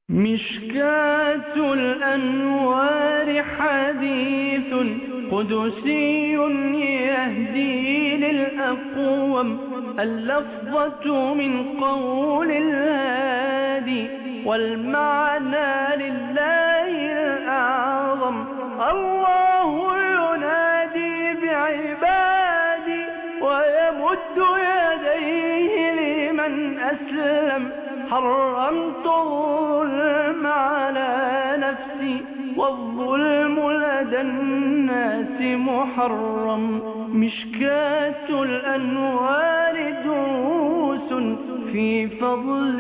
مشكاة الأنوار حديث قدسي يهدي للأقوم، اللفظة من قول الهادي والمعنى لله الأعظم. الله ينادي بعبادي ويمد يديه لمن أسلم، حرمت الظلم على نفسي والظلم لدى الناس محرم. مشكاة الأنوار دروس في فضل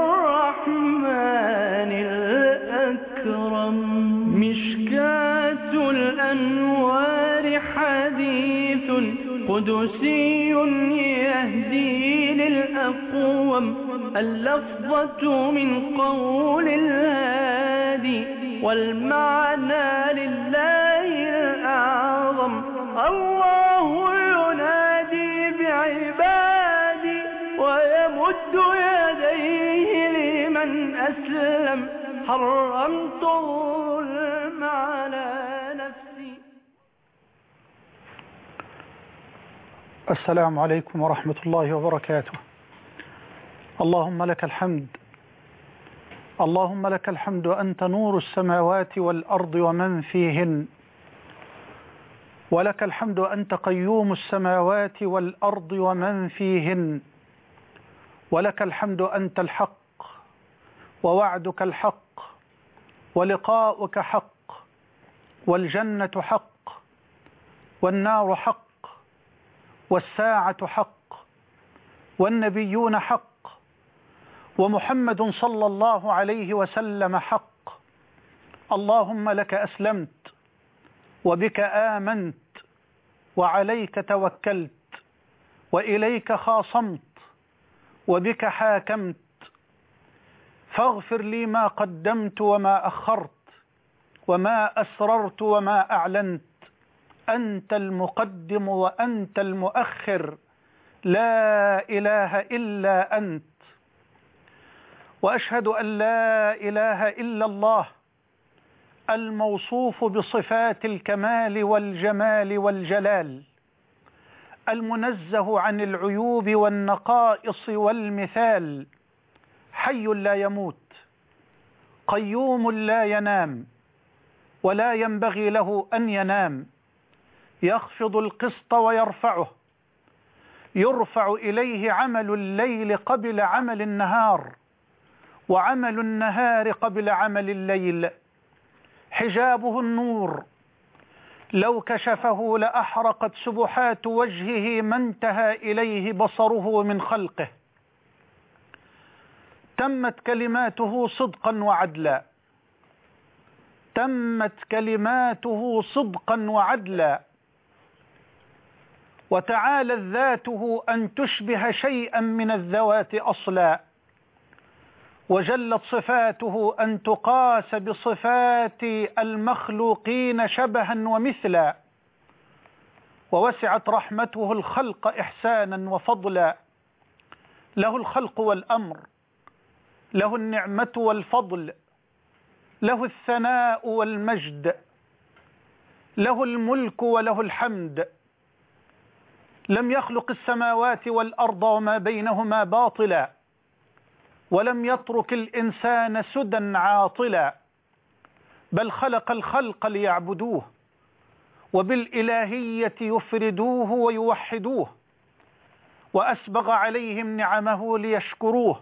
الرحمن الأكرم. مشكاة الأنوار حديث قدسي يهدي للأقوم، اللفظة من قول الهادي والمعنى لله الأعظم. الله ينادي بعبادي ويمد يديه لمن أسلم، حرمت الظلم على نفسي. السلام عليكم ورحمة الله وبركاته. اللهم لك الحمد، اللهم لك الحمد، أنت نور السماوات والأرض ومن فيهن، ولك الحمد أنت قيوم السماوات والأرض ومن فيهن، ولك الحمد أنت الحق ووعدك الحق ولقاؤك حق والجنة حق والنار حق والساعة حق والنبيون حق ومحمد صلى الله عليه وسلم حق. اللهم لك أسلمت وبك آمنت وعليك توكلت وإليك خاصمت وبك حاكمت، فاغفر لي ما قدمت وما أخرت وما أسررت وما أعلنت، أنت المقدم وأنت المؤخر، لا إله إلا أنت. وأشهد أن لا إله إلا الله الموصوف بصفات الكمال والجمال والجلال، المنزه عن العيوب والنقائص والمثال، حي لا يموت قيوم لا ينام ولا ينبغي له أن ينام، يخفض القسط ويرفعه، يرفع إليه عمل الليل قبل عمل النهار وعمل النهار قبل عمل الليل، حجابه النور، لو كشفه لأحرقت سبحات وجهه ما انتهى إليه بصره من خلقه. تمت كلماته صدقا وعدلا، تمت كلماته صدقا وعدلا، وتعالت ذاته أن تشبه شيئا من الذوات أصلا، وجلت صفاته أن تقاس بصفات المخلوقين شبها ومثلا، ووسعت رحمته الخلق إحسانا وفضلا. له الخلق والأمر، له النعمة والفضل، له الثناء والمجد، له الملك وله الحمد. لم يخلق السماوات والأرض وما بينهما باطلا، ولم يترك الإنسان سدى عاطلا، بل خلق الخلق ليعبدوه وبالإلهية يفردوه ويوحدوه، وأسبغ عليهم نعمه ليشكروه،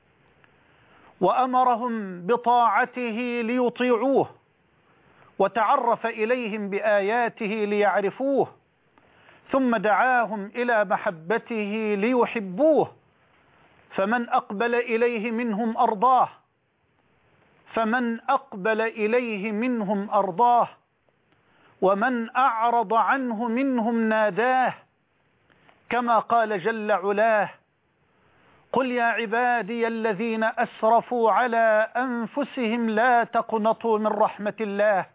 وأمرهم بطاعته ليطيعوه، وتعرف إليهم بآياته ليعرفوه، ثم دعاهم إلى محبته ليحبوه. فمن أقبل إليه منهم أرضاه، فمن أقبل إليه منهم أرضاه، ومن أعرض عنه منهم ناداه، كما قال جل علاه: قل يا عبادي الذين أسرفوا على أنفسهم لا تقنطوا من رحمة الله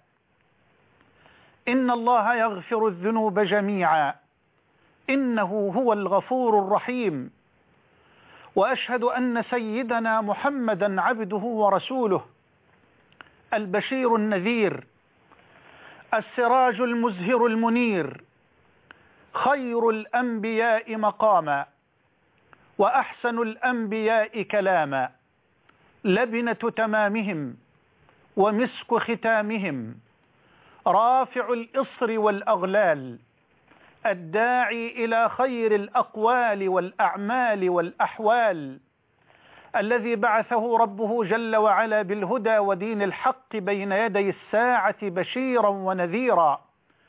إن الله يغفر الذنوب جميعا إنه هو الغفور الرحيم. وأشهد أن سيدنا محمدا عبده ورسوله البشير النذير، السراج المزهر المنير، خير الأنبياء مقاما وأحسن الأنبياء كلاما، لبنة تمامهم ومسك ختامهم، رافع الإصر والأغلال، الداعي إلى خير الأقوال والأعمال والأحوال، الذي بعثه ربه جل وعلا بالهدى ودين الحق بين يدي الساعة بشيرا ونذيرا،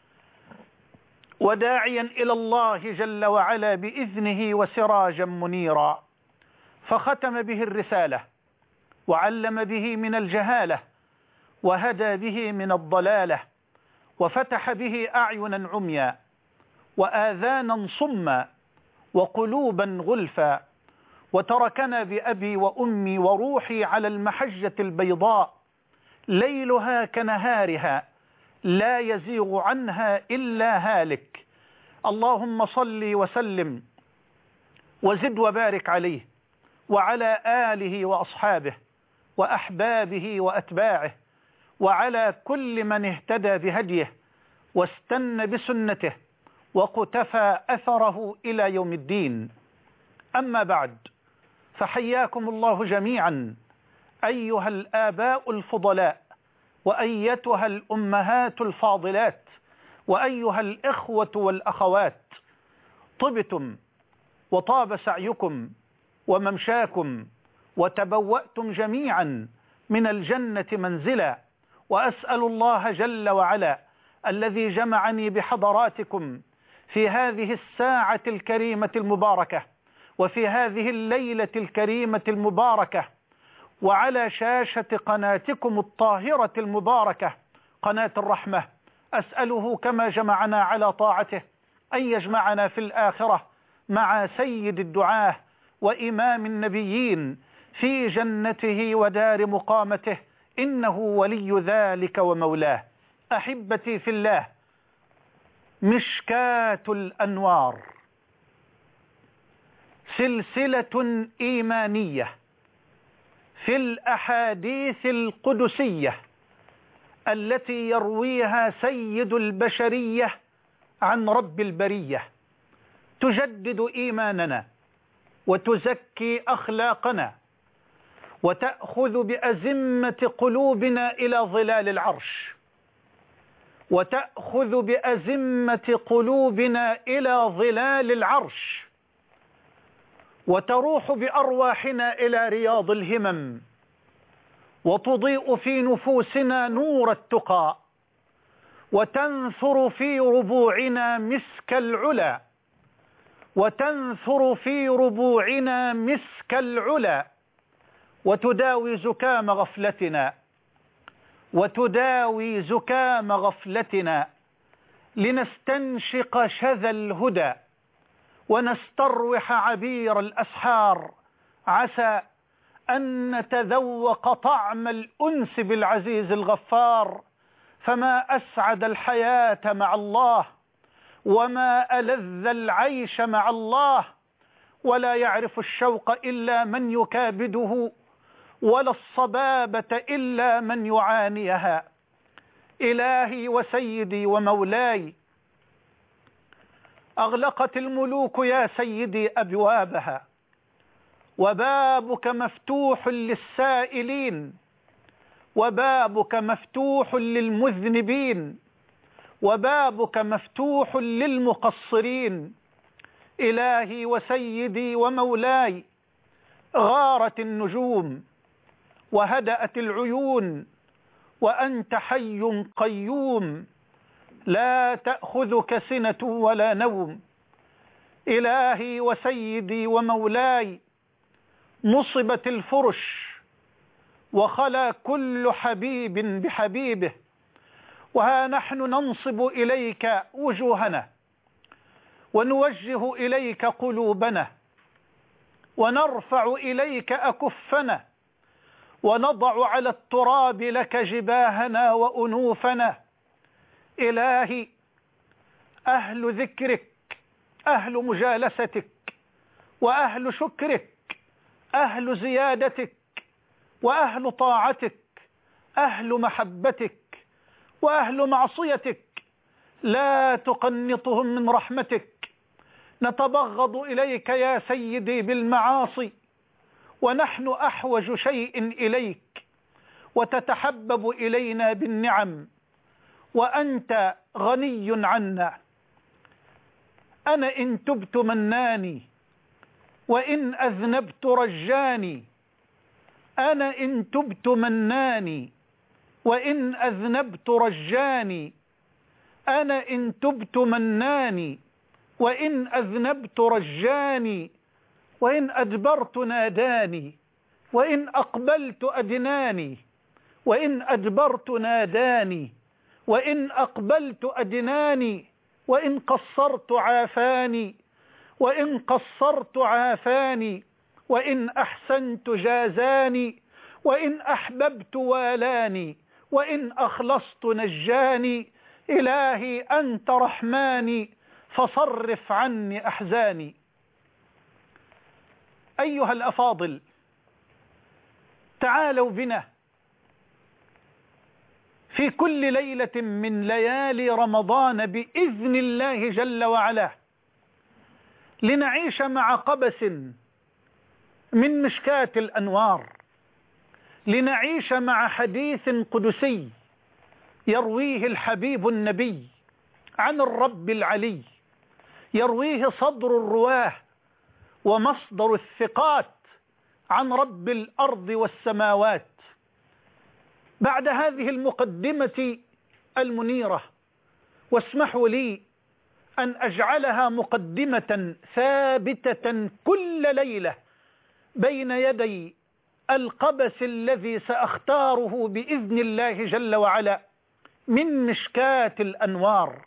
وداعيا إلى الله جل وعلا بإذنه وسراجا منيرا، فختم به الرسالة وعلم به من الجهالة وهدى به من الضلالة، وفتح به أعينا عميا وآذانا صما وقلوبا غلفا، وتركنا بأبي وأمي وروحي على المحجة البيضاء ليلها كنهارها لا يزيغ عنها إلا هالك. اللهم صل وسلم وزد وبارك عليه وعلى آله وأصحابه وأحبابه وأتباعه وعلى كل من اهتدى بهديه واستنى بسنته وقتفى أثره إلى يوم الدين. أما بعد، فحياكم الله جميعا أيها الآباء الفضلاء، وأيتها الأمهات الفاضلات، وأيها الإخوة والأخوات، طبتم وطاب سعيكم وممشاكم وتبوأتم جميعا من الجنة منزلا، وأسأل الله جل وعلا الذي جمعني بحضراتكم في هذه الساعة الكريمة المباركة وفي هذه الليلة الكريمة المباركة وعلى شاشة قناتكم الطاهرة المباركة قناة الرحمة، أسأله كما جمعنا على طاعته أن يجمعنا في الآخرة مع سيد الدعاة وإمام النبيين في جنته ودار مقامته، إنه ولي ذلك ومولاه. أحبتي في الله، مشكاة الأنوار، سلسلة إيمانية في الأحاديث القدسية التي يرويها سيد البشرية عن رب البرية، تجدد إيماننا وتزكي أخلاقنا وتأخذ بأزمة قلوبنا إلى ظلال العرش، وتأخذ بأزمة قلوبنا إلى ظلال العرش، وتروح بأرواحنا إلى رياض الهمم، وتضيء في نفوسنا نور التقى، وتنثر في ربوعنا مسك العلا، وتنثر في ربوعنا مسك العلا، وتداوي زكام غفلتنا، وتداوي زكام غفلتنا، لنستنشق شذا الهدى ونستروح عبير الأسحار، عسى أن نتذوق طعم الأنس بالعزيز الغفار، فما أسعد الحياة مع الله وما ألذ العيش مع الله، ولا يعرف الشوق إلا من يكابده، ولا الصبابة إلا من يعانيها. إلهي وسيدي ومولاي، أغلقت الملوك يا سيدي أبوابها، وبابك مفتوح للسائلين، وبابك مفتوح للمذنبين، وبابك مفتوح للمقصرين. إلهي وسيدي ومولاي، غارت النجوم وهدأت العيون، وأنت حي قيوم لا تأخذك سنة ولا نوم. إلهي وسيدي ومولاي، نصبت الفرش وخلا كل حبيب بحبيبه، وها نحن ننصب إليك وجوهنا ونوجه إليك قلوبنا ونرفع إليك أكفنا ونضع على التراب لك جباهنا وأنوفنا. إلهي، أهل ذكرك، أهل مجالستك، وأهل شكرك، أهل زيادتك، وأهل طاعتك، أهل محبتك وأهل معصيتك لا تقنطهم من رحمتك. نتبغض إليك يا سيدي بالمعاصي ونحن أحوج شيء إليك، وتتحبب إلينا بالنعم وأنت غني عنا. أنا إن تبت مناني وإن أذنبت رجاني، أنا إن تبت مناني وإن أذنبت رجاني، أنا إن تبت مناني وإن أذنبت رجاني، وإن أدبرت ناداني وإن أقبلت أدناني، وإن أدبرت ناداني وإن أقبلت أدناني، وإن قصرت عافاني وإن قصرت عافاني، وإن أحسنت جازاني وإن أحببت والاني، وإن أخلصت نجاني. إلهي أنت رحماني فصرف عني أحزاني. أيها الأفاضل، تعالوا بنا في كل ليلة من ليالي رمضان بإذن الله جل وعلا لنعيش مع قبس من مشكاة الأنوار، لنعيش مع حديث قدسي يرويه الحبيب النبي عن الرب العلي، يرويه صدر الرواه ومصدر الثقات عن رب الأرض والسماوات. بعد هذه المقدمة المنيرة، واسمحوا لي أن أجعلها مقدمة ثابتة كل ليلة بين يدي القبس الذي سأختاره بإذن الله جل وعلا من مشكاة الأنوار.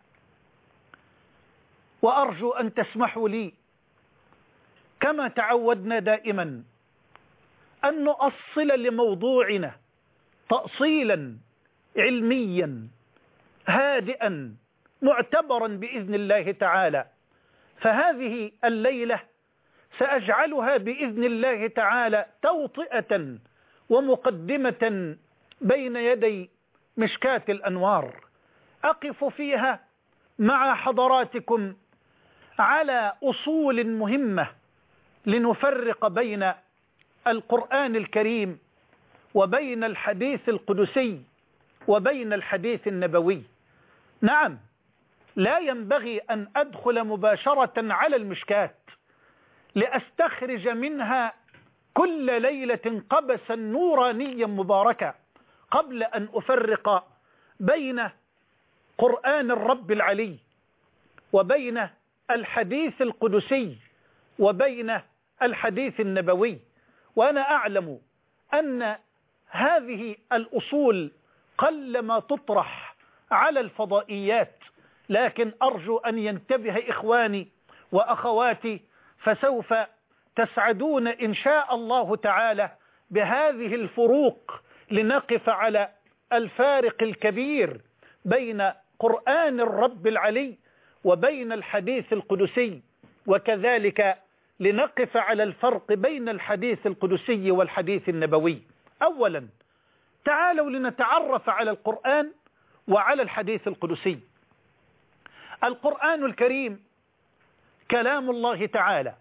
وأرجو أن تسمحوا لي كما تعودنا دائما أن نؤصل لموضوعنا تأصيلا علميا هادئا معتبرا بإذن الله تعالى. فهذه الليلة سأجعلها بإذن الله تعالى توطئة ومقدمة بين يدي مشكاة الأنوار، أقف فيها مع حضراتكم على أصول مهمة لنفرق بين القرآن الكريم وبين الحديث القدسي وبين الحديث النبوي. نعم، لا ينبغي أن أدخل مباشرة على المشكاة لأستخرج منها كل ليلة قبسا نورانيا مباركا قبل أن أفرق بين قرآن الرب العلي وبين الحديث القدسي وبين الحديث النبوي. وأنا أعلم أن هذه الأصول قلما تطرح على الفضائيات، لكن أرجو أن ينتبه إخواني وأخواتي، فسوف تسعدون إن شاء الله تعالى بهذه الفروق لنقف على الفارق الكبير بين قرآن الرب العلي وبين الحديث القدسي، وكذلك لنقف على الفرق بين الحديث القدسي والحديث النبوي. أولا، تعالوا لنتعرف على القرآن وعلى الحديث القدسي. القرآن الكريم كلام الله تعالى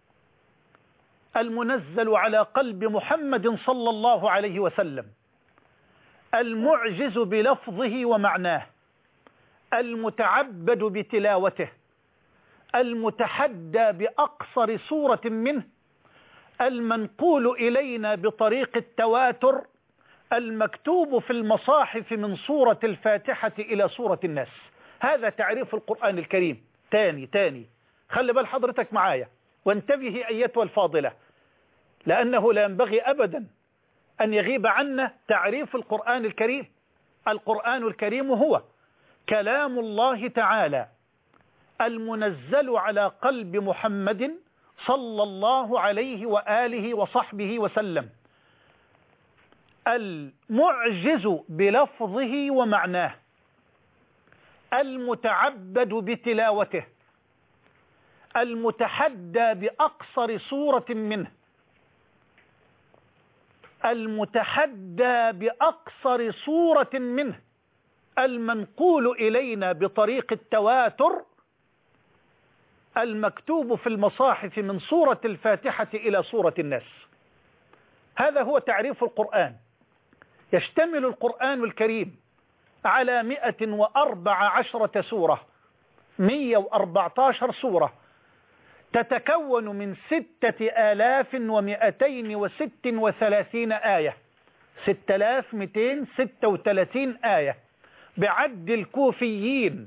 المنزل على قلب محمد صلى الله عليه وسلم، المعجز بلفظه ومعناه، المتعبد بتلاوته، المتحدى بأقصر سورة منه، المنقول إلينا بطريق التواتر، المكتوب في المصاحف من سورة الفاتحة إلى سورة الناس. هذا تعريف القرآن الكريم. تاني خلي بال حضرتك معايا وانتبهي أيتها الفاضلة، لأنه لا ينبغي أبدا أن يغيب عنا تعريف القرآن الكريم. القرآن الكريم هو كلام الله تعالى المنزل على قلب محمد صلى الله عليه وآله وصحبه وسلم، المعجز بلفظه ومعناه، المتعبد بتلاوته، المتحدى بأقصر سورة منه. المتحدى بأقصر صورة منه المنقول إلينا بطريق التواتر المكتوب في المصاحف من سورة الفاتحة إلى سورة الناس. هذا هو تعريف القرآن. يشتمل القرآن الكريم على 114 سورة، 114 سورة، تتكون من 6236 آية، 6236 آية بعد الكوفيين،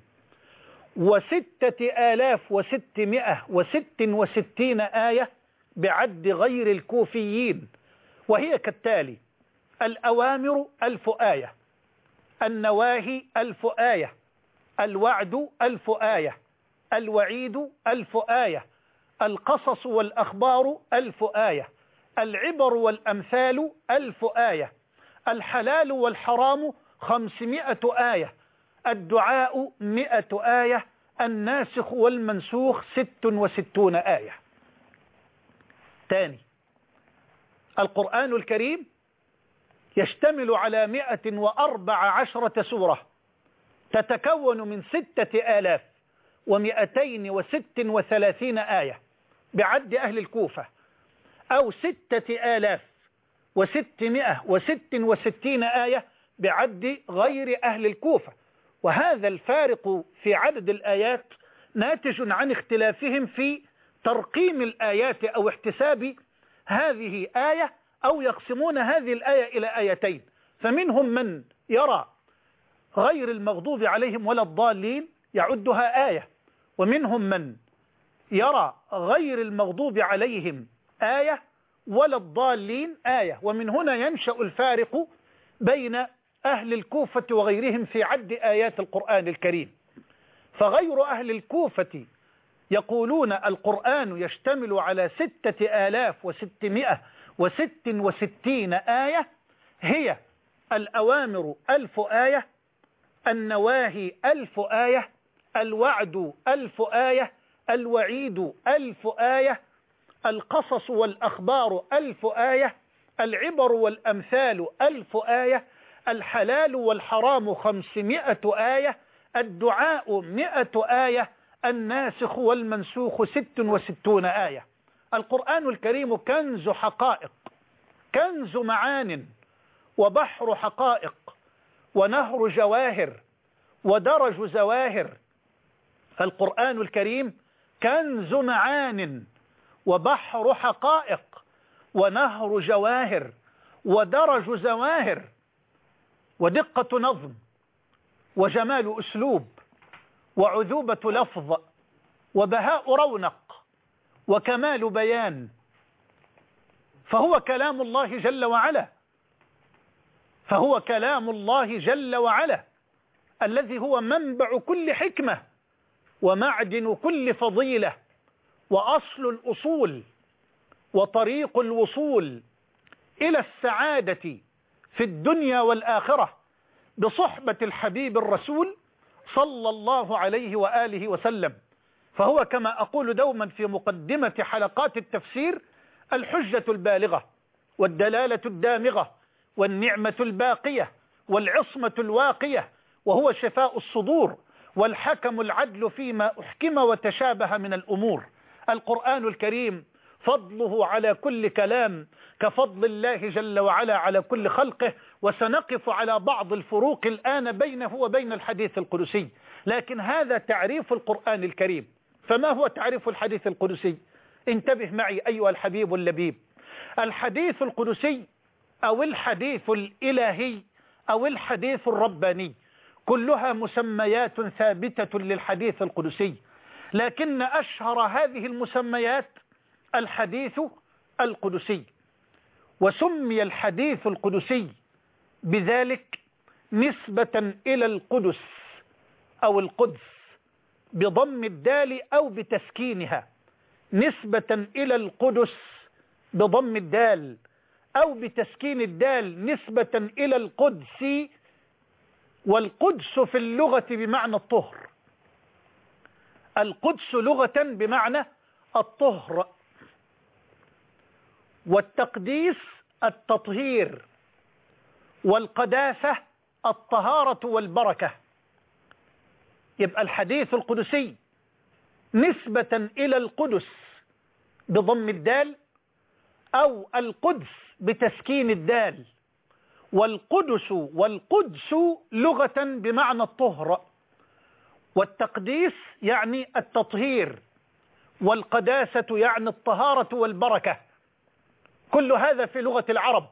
6666 آية بعد غير الكوفيين، وهي كالتالي: الأوامر 1000 آية، النواهي 1000 آية، الوعد 1000 آية، الوعيد 1000 آية، القصص والأخبار 1000 آية، العبر والأمثال 1000 آية، الحلال والحرام 500 آية، الدعاء 100 آية، الناسخ والمنسوخ 66 آية. تاني، القرآن الكريم يشتمل على 114 سورة، تتكون من 6236 آية بعد أهل الكوفة، أو 6666 آية بعد غير أهل الكوفة. وهذا الفارق في عدد الآيات ناتج عن اختلافهم في ترقيم الآيات أو احتساب هذه آية، أو يقسمون هذه الآية إلى آيتين. فمنهم من يرى غير المغضوب عليهم ولا الضالين يعدها آية، ومنهم من يرى غير المغضوب عليهم آية ولا الضالين آية. ومن هنا ينشأ الفارق بين أهل الكوفة وغيرهم في عد آيات القرآن الكريم. فغير أهل الكوفة يقولون القرآن يشتمل على 6666 آية، هي الأوامر 1000 آية، النواهي 1000 آية، الوعد 1000 آية، الوعيد 1000 آية، القصص والأخبار 1000 آية، العبر والأمثال 1000 آية، الحلال والحرام 500 آية، الدعاء 100 آية، الناسخ والمنسوخ 66 آية. القرآن الكريم كنز حقائق، كنز معان، وبحر حقائق، ونهر جواهر، ودرج زواهر. القرآن الكريم كنز معان، وبحر حقائق، ونهر جواهر، ودرج زواهر، ودقة نظم، وجمال أسلوب، وعذوبة لفظ، وبهاء رونق، وكمال بيان. فهو كلام الله جل وعلا، فهو كلام الله جل وعلا الذي هو منبع كل حكمة، ومعدن كل فضيلة، وأصل الأصول، وطريق الوصول إلى السعادة في الدنيا والآخرة بصحبة الحبيب الرسول صلى الله عليه وآله وسلم. فهو كما أقول دوما في مقدمة حلقات التفسير: الحجة البالغة، والدلالة الدامغة، والنعمة الباقية، والعصمة الواقية، وهو شفاء الصدور، والحكم العدل فيما أحكم وتشابه من الأمور. القرآن الكريم فضله على كل كلام كفضل الله جل وعلا على كل خلقه. وسنقف على بعض الفروق الآن بينه وبين الحديث القدسي، لكن هذا تعريف القرآن الكريم. فما هو تعريف الحديث القدسي؟ انتبه معي أيها الحبيب اللبيب. الحديث القدسي أو الحديث الإلهي أو الحديث الرباني كلها مسميات ثابتة للحديث القدسي، لكن أشهر هذه المسميات الحديث القدسي. وسمي الحديث القدسي بذلك نسبة إلى القدس أو القدس بضم الدال أو بتسكينها، نسبة إلى القدس بضم الدال أو بتسكين الدال نسبة إلى القدس. والقدس في اللغة بمعنى الطهر، القدس لغة بمعنى الطهر، والتقديس التطهير، والقداسة الطهارة والبركة. يبقى الحديث القدسي نسبة إلى القدس بضم الدال، أو القدس بتسكين الدال. والقدس لغة بمعنى الطهر، والتقديس يعني التطهير، والقداسة يعني الطهارة والبركة. كل هذا في لغة العرب.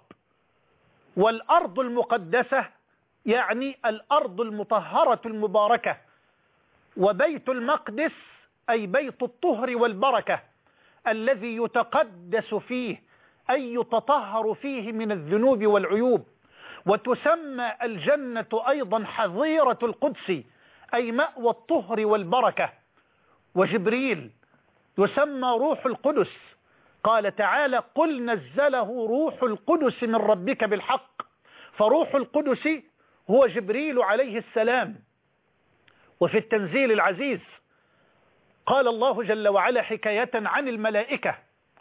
والأرض المقدسة يعني الأرض المطهرة المباركة. وبيت المقدس أي بيت الطهر والبركة الذي يتقدس فيه، أي يتطهر فيه من الذنوب والعيوب. وتسمى الجنة أيضا حظيرة القدس، أي مأوى الطهر والبركة. وجبريل يسمى روح القدس، قال تعالى: قل نزله روح القدس من ربك بالحق. فروح القدس هو جبريل عليه السلام. وفي التنزيل العزيز قال الله جل وعلا حكاية عن الملائكة: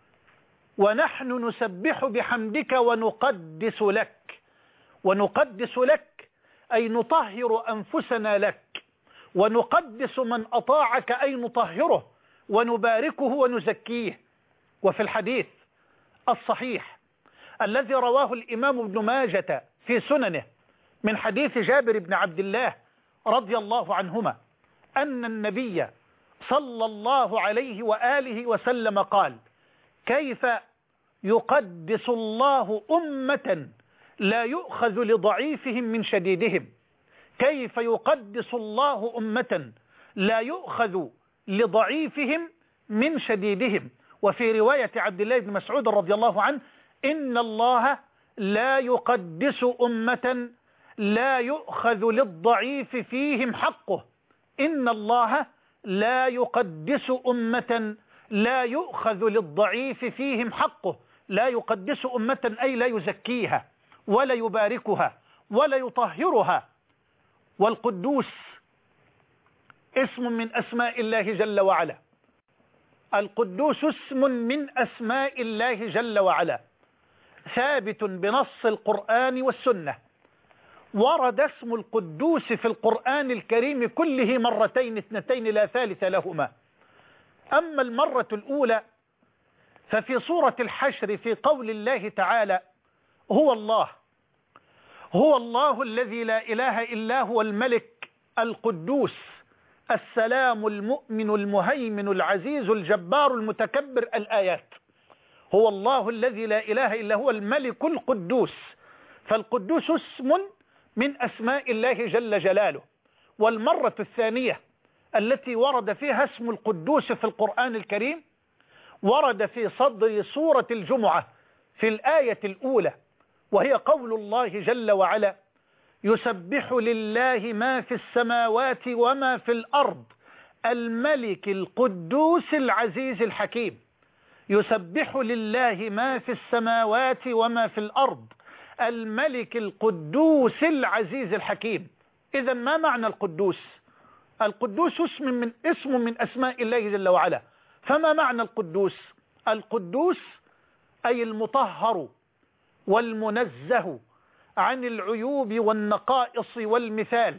ونحن نسبح بحمدك ونقدس لك. ونقدس لك أي نطهر أنفسنا لك، ونقدس من أطاعك أي نطهره ونباركه ونزكيه. وفي الحديث الصحيح الذي رواه الإمام ابن ماجة في سننه من حديث جابر بن عبد الله رضي الله عنهما أن النبي صلى الله عليه وآله وسلم قال: كيف يقدس الله أمة لا يؤخذ لضعيفهم من شديدهم. كيف يقدس الله أمة لا يؤخذ لضعيفهم من شديدهم. وفي رواية عبد الله بن مسعود رضي الله عنه: إن الله لا يقدس أمة لا يؤخذ للضعيف فيهم حقه. إن الله لا يقدس أمة لا يؤخذ للضعيف فيهم حقه. لا يقدس أمة أي لا يزكيها ولا يباركها ولا يطهرها. والقدوس اسم من أسماء الله جل وعلا. القدوس اسم من أسماء الله جل وعلا، ثابت بنص القرآن والسنة. ورد اسم القدوس في القرآن الكريم كله مرتين اثنتين لا ثالث لهما. أما المرة الأولى ففي سورة الحشر في قول الله تعالى: هو الله الذي لا إله إلا هو الملك القدوس السلام المؤمن المهيمن العزيز الجبار المتكبر. الآيات. هو الله الذي لا إله إلا هو الملك القدوس. فالقدوس اسم من أسماء الله جل جلاله. والمرة الثانية التي ورد فيها اسم القدوس في القرآن الكريم ورد في صدر سورة الجمعة في الآية الأولى، وهي قول الله جل وعلا: يسبح لله ما في السماوات وما في الأرض الملك القدوس العزيز الحكيم. يسبح لله ما في السماوات وما في الأرض الملك القدوس العزيز الحكيم. إذا ما معنى القدوس؟ القدوس اسم من أسماء الله جل وعلا. فما معنى القدوس؟ القدوس أي المطهر والمنزه عن العيوب والنقائص والمثال،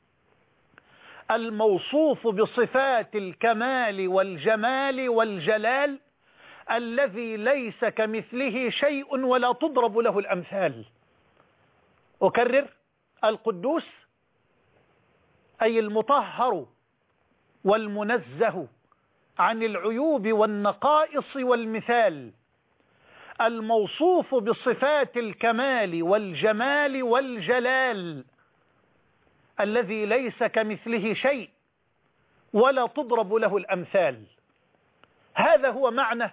الموصوف بصفات الكمال والجمال والجلال الذي ليس كمثله شيء ولا تضرب له الأمثال. أكرر: القدوس أي المطهر والمنزه عن العيوب والنقائص والمثال، الموصوف بصفات الكمال والجمال والجلال الذي ليس كمثله شيء ولا تضرب له الأمثال. هذا هو معنى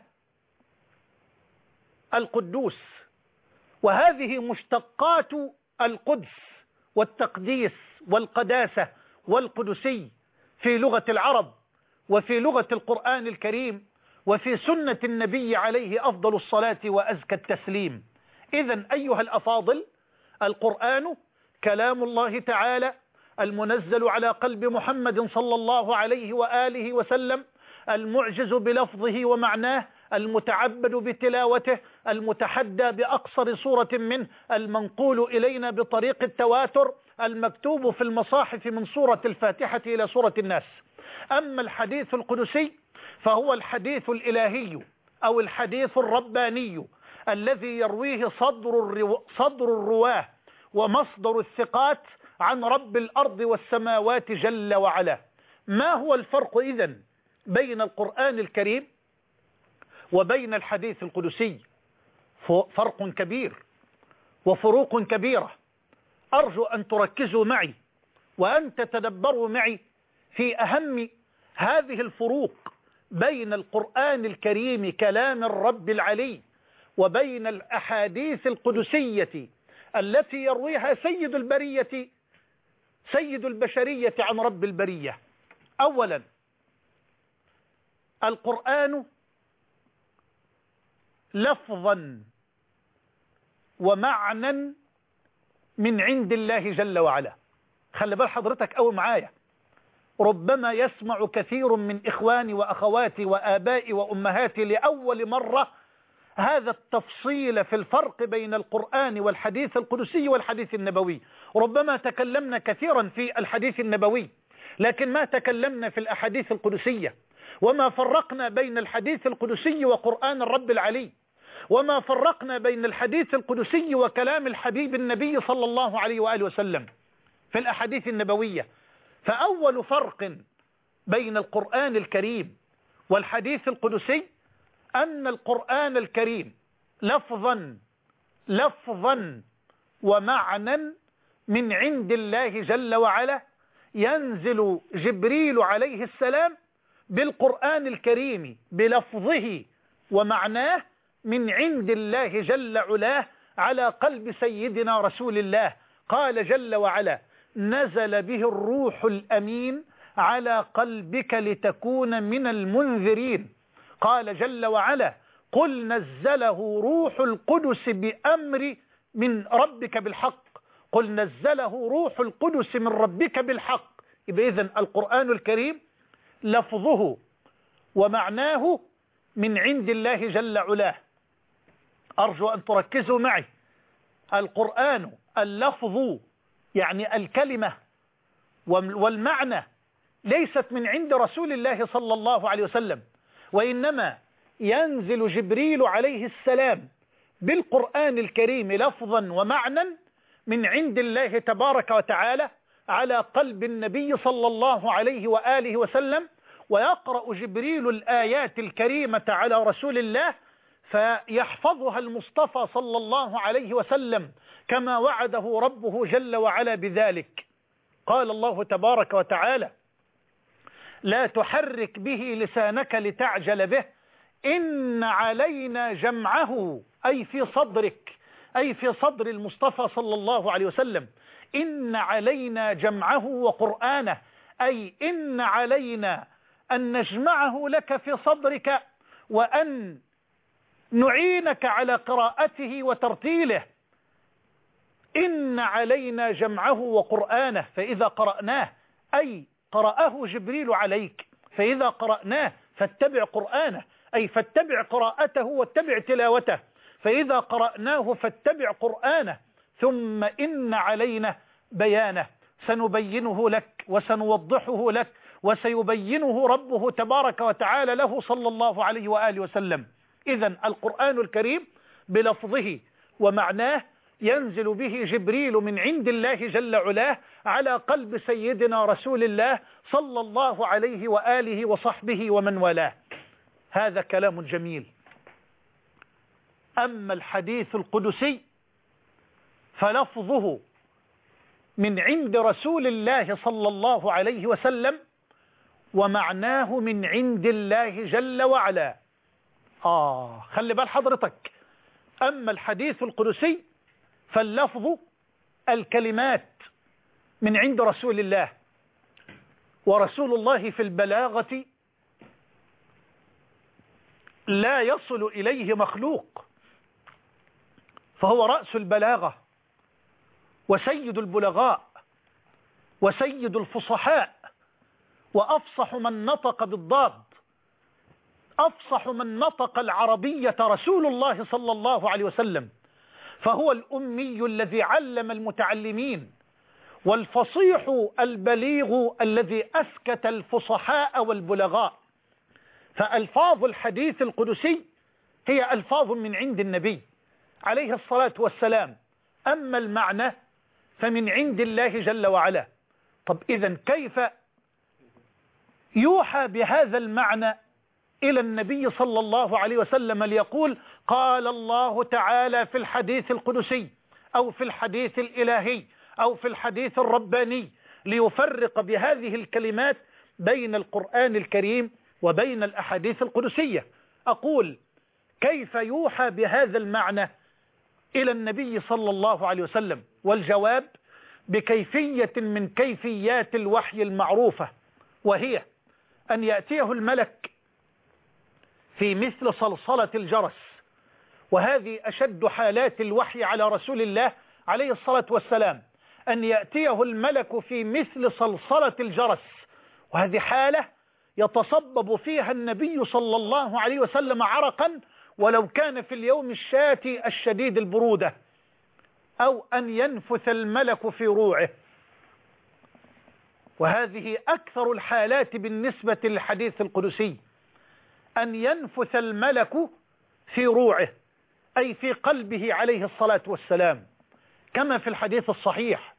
القدوس. وهذه مشتقات القدس والتقديس والقداسة والقدسي في لغة العرب وفي لغة القرآن الكريم وفي سنة النبي عليه أفضل الصلاة وأزكى التسليم. إذن أيها الأفاضل، القرآن كلام الله تعالى المنزل على قلب محمد صلى الله عليه وآله وسلم، المعجز بلفظه ومعناه، المتعبد بتلاوته، المتحدى بأقصر صورة منه، المنقول إلينا بطريق التواتر، المكتوب في المصاحف من سورة الفاتحة إلى سورة الناس. أما الحديث القدسي فهو الحديث الإلهي أو الحديث الرباني الذي يرويه صدر الرواه ومصدر الثقات عن رب الأرض والسماوات جل وعلا. ما هو الفرق إذن بين القرآن الكريم وبين الحديث القدسي؟ فرق كبير وفروق كبيرة. أرجو أن تركزوا معي وأن تتدبروا معي في أهم هذه الفروق بين القرآن الكريم كلام الرب العلي وبين الأحاديث القدسية التي يرويها سيد البرية سيد البشرية عن رب البرية. أولا، القرآن لفظا ومعنى من عند الله جل وعلا. خلي بال حضرتك أول معايا، ربما يسمع كثير من إخواني وأخواتي وآبائي وأمهاتي لأول مرة هذا التفصيل في الفرق بين القرآن والحديث القدسي والحديث النبوي. ربما تكلمنا كثيرا في الحديث النبوي لكن ما تكلمنا في الأحاديث القدسية، وما فرقنا بين الحديث القدسي وقرآن الرب العلي، وما فرقنا بين الحديث القدسي وكلام الحبيب النبي صلى الله عليه وآله وسلم في الأحاديث النبوية. فأول فرق بين القرآن الكريم والحديث القدسي أن القرآن الكريم لفظا ومعنى من عند الله جل وعلا، ينزل جبريل عليه السلام بالقرآن الكريم بلفظه ومعناه من عند الله جل علاه على قلب سيدنا رسول الله. قال جل وعلا: نزل به الروح الأمين على قلبك لتكون من المنذرين. قال جل وعلا: قل نزله روح القدس بأمر من ربك بالحق. قل نزله روح القدس من ربك بالحق. يبقى إذن القرآن الكريم لفظه ومعناه من عند الله جل علاه. أرجو أن تركزوا معي. القرآن اللفظ يعني الكلمة والمعنى ليست من عند رسول الله صلى الله عليه وسلم، وإنما ينزل جبريل عليه السلام بالقرآن الكريم لفظا ومعنى من عند الله تبارك وتعالى على قلب النبي صلى الله عليه وآله وسلم، ويقرأ جبريل الآيات الكريمة على رسول الله فيحفظها المصطفى صلى الله عليه وسلم كما وعده ربه جل وعلا بذلك. قال الله تبارك وتعالى: لا تحرك به لسانك لتعجل به إن علينا جمعه، أي في صدرك، أي في صدر المصطفى صلى الله عليه وسلم. إن علينا جمعه وقرآنه، أي إن علينا أن نجمعه لك في صدرك وأن نعينك على قراءته وترتيله. إن علينا جمعه وقرآنه، فإذا قرأناه أي قرأه جبريل عليك، فإذا قرأناه فاتبع قرآنه، أي فاتبع قراءته واتبع تلاوته، فإذا قرأناه فاتبع قرآنه. ثم إن علينا بيانه، سنبينه لك وسنوضحه لك وسيبينه ربه تبارك وتعالى له صلى الله عليه وآله وسلم. إذن القرآن الكريم بلفظه ومعناه ينزل به جبريل من عند الله جل علاه على قلب سيدنا رسول الله صلى الله عليه وآله وصحبه ومن والاه. هذا كلام جميل. أما الحديث القدسي فلفظه من عند رسول الله صلى الله عليه وسلم ومعناه من عند الله جل وعلا. خلي بال حضرتك. أما الحديث القدسي فاللفظ الكلمات من عند رسول الله، ورسول الله في البلاغة لا يصل إليه مخلوق، فهو رأس البلاغة وسيد البلغاء وسيد الفصحاء وأفصح من نطق بالضاد. أفصح من نطق العربية رسول الله صلى الله عليه وسلم، فهو الأمي الذي علم المتعلمين، والفصيح البليغ الذي أسكت الفصحاء والبلغاء. فألفاظ الحديث القدسي هي ألفاظ من عند النبي عليه الصلاة والسلام، أما المعنى فمن عند الله جل وعلا. طب إذن كيف يوحى بهذا المعنى إلى النبي صلى الله عليه وسلم ليقول قال الله تعالى في الحديث القدسي أو في الحديث الإلهي أو في الحديث الرباني، ليفرق بهذه الكلمات بين القرآن الكريم وبين الأحاديث القدسية؟ أقول كيف يوحى بهذا المعنى إلى النبي صلى الله عليه وسلم؟ والجواب بكيفية من كيفيات الوحي المعروفة، وهي أن يأتيه الملك في مثل صلصلة الجرس، وهذه أشد حالات الوحي على رسول الله عليه الصلاة والسلام، أن يأتيه الملك في مثل صلصلة الجرس، وهذه حالة يتصبب فيها النبي صلى الله عليه وسلم عرقا ولو كان في اليوم الشاتي الشديد البرودة، أو أن ينفث الملك في روعه. وهذه أكثر الحالات بالنسبة للحديث القدسي، أن ينفث الملك في روعه أي في قلبه عليه الصلاة والسلام، كما في الحديث الصحيح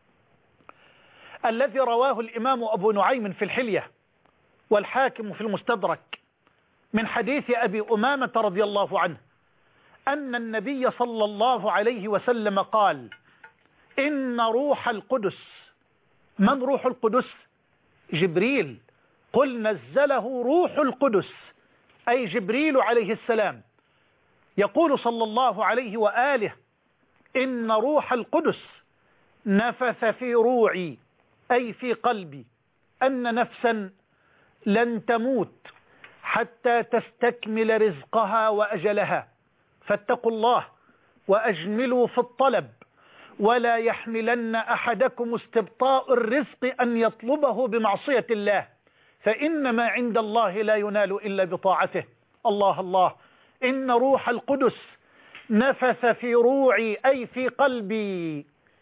الذي رواه الإمام أبو نعيم في الحلية والحاكم في المستدرك من حديث أبي أمامة رضي الله عنه أن النبي صلى الله عليه وسلم قال إن روح القدس. من روح القدس؟ جبريل. قل نزله روح القدس أي جبريل عليه السلام. يقول صلى الله عليه وآله إن روح القدس نفث في روعي أي في قلبي أن نفسا لن تموت حتى تستكمل رزقها وأجلها، فاتقوا الله وأجملوا في الطلب، ولا يحملن أحدكم استبطاء الرزق أن يطلبه بمعصية الله، فإن ما عند الله لا ينال إلا بطاعته. الله الله، إن روح القدس نفث في روعي أي في قلبي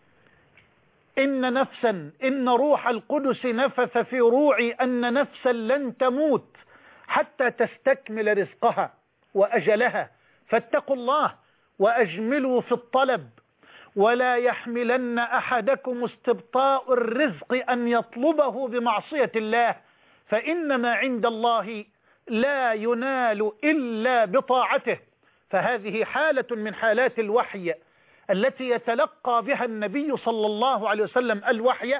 إن روح القدس نفث في روعي أن نفسا لن تموت حتى تستكمل رزقها وأجلها، فاتقوا الله وأجملوا في الطلب، ولا يحملن أحدكم استبطاء الرزق أن يطلبه بمعصية الله، فإن ما عند الله لا ينال إلا بطاعته. فهذه حالة من حالات الوحي التي يتلقى بها النبي صلى الله عليه وسلم الوحي،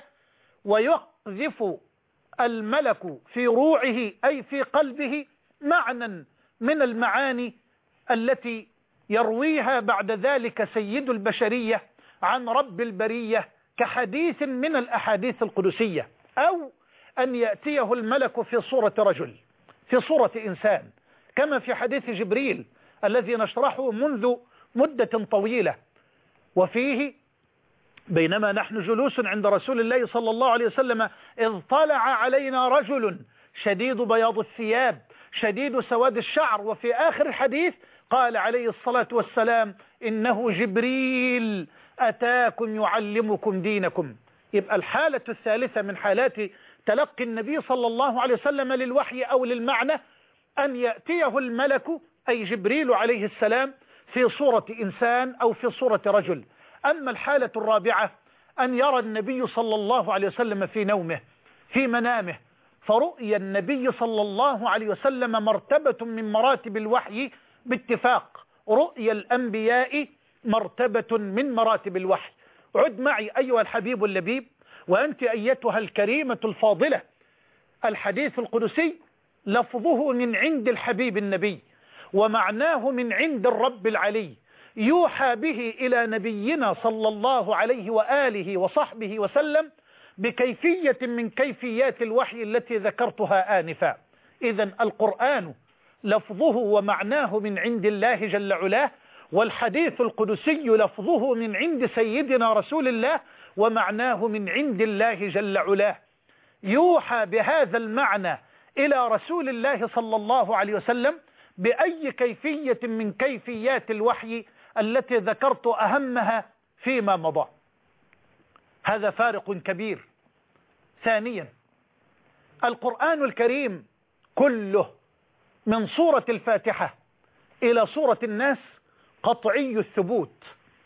ويقذف الملك في روعه أي في قلبه معنى من المعاني التي يرويها بعد ذلك سيد البشرية عن رب البرية كحديث من الأحاديث القدسية، أو أن يأتيه الملك في صورة رجل، في صورة إنسان، كما في حديث جبريل الذي نشرحه منذ مدة طويلة، وفيه بينما نحن جلوس عند رسول الله صلى الله عليه وسلم إذ طلع علينا رجل شديد بياض الثياب شديد سواد الشعر، وفي آخر الحديث قال عليه الصلاة والسلام إنه جبريل أتاكم يعلمكم دينكم. يبقى الحالة الثالثة من حالات تلقي النبي صلى الله عليه وسلم للوحي أو للمعنى أن يأتيه الملك أي جبريل عليه السلام في صورة إنسان أو في صورة رجل. أما الحالة الرابعة أن يرى النبي صلى الله عليه وسلم في نومه في منامه، فرؤيا النبي صلى الله عليه وسلم مرتبة من مراتب الوحي باتفاق، رؤيا الأنبياء مرتبة من مراتب الوحي. عد معي أيها الحبيب اللبيب وأنت أيتها الكريمة الفاضلة، الحديث القدسي لفظه من عند الحبيب النبي ومعناه من عند الرب العلي، يوحى به إلى نبينا صلى الله عليه وآله وصحبه وسلم بكيفية من كيفيات الوحي التي ذكرتها آنفا. إذن القرآن لفظه ومعناه من عند الله جل علاه، والحديث القدسي لفظه من عند سيدنا رسول الله ومعناه من عند الله جل علاه. يوحى بهذا المعنى إلى رسول الله صلى الله عليه وسلم بأي كيفية من كيفيات الوحي التي ذكرت أهمها فيما مضى. هذا فارق كبير. ثانيا، القرآن الكريم كله من سورة الفاتحة إلى سورة الناس قطعي الثبوت.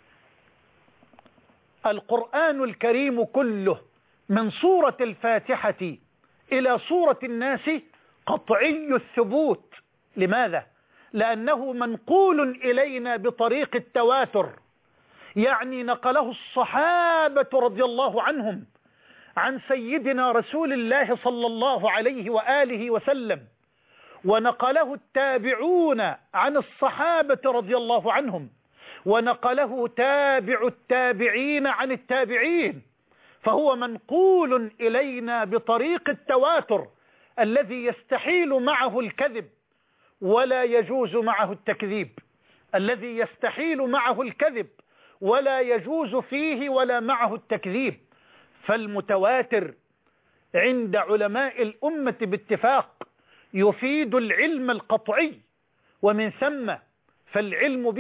القرآن الكريم كله من سورة الفاتحة إلى سورة الناس قطعي الثبوت. لماذا؟ لأنه منقول إلينا بطريق التواتر، يعني نقله الصحابة رضي الله عنهم عن سيدنا رسول الله صلى الله عليه وآله وسلم، ونقله التابعون عن الصحابة رضي الله عنهم، ونقله تابع التابعين عن التابعين. فهو منقول إلينا بطريق التواتر الذي يستحيل معه الكذب ولا يجوز معه التكذيب، الذي يستحيل معه الكذب ولا يجوز فيه ولا معه التكذيب. فالمتواتر عند علماء الأمة باتفاق يفيد العلم القطعي، ومن ثم فالعلم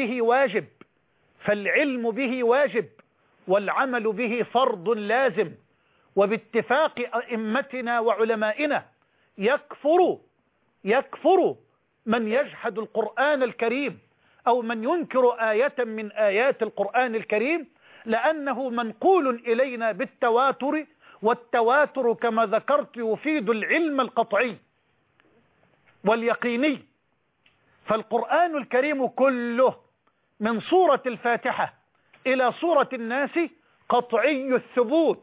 به واجب والعمل به فرض لازم. وباتفاق أئمتنا وعلمائنا يكفر من يجحد القرآن الكريم أو من ينكر آية من آيات القرآن الكريم، لأنه منقول إلينا بالتواتر، والتواتر كما ذكرت يفيد العلم القطعي واليقيني. فالقرآن الكريم كله من سورة الفاتحة إلى سورة الناس قطعي الثبوت.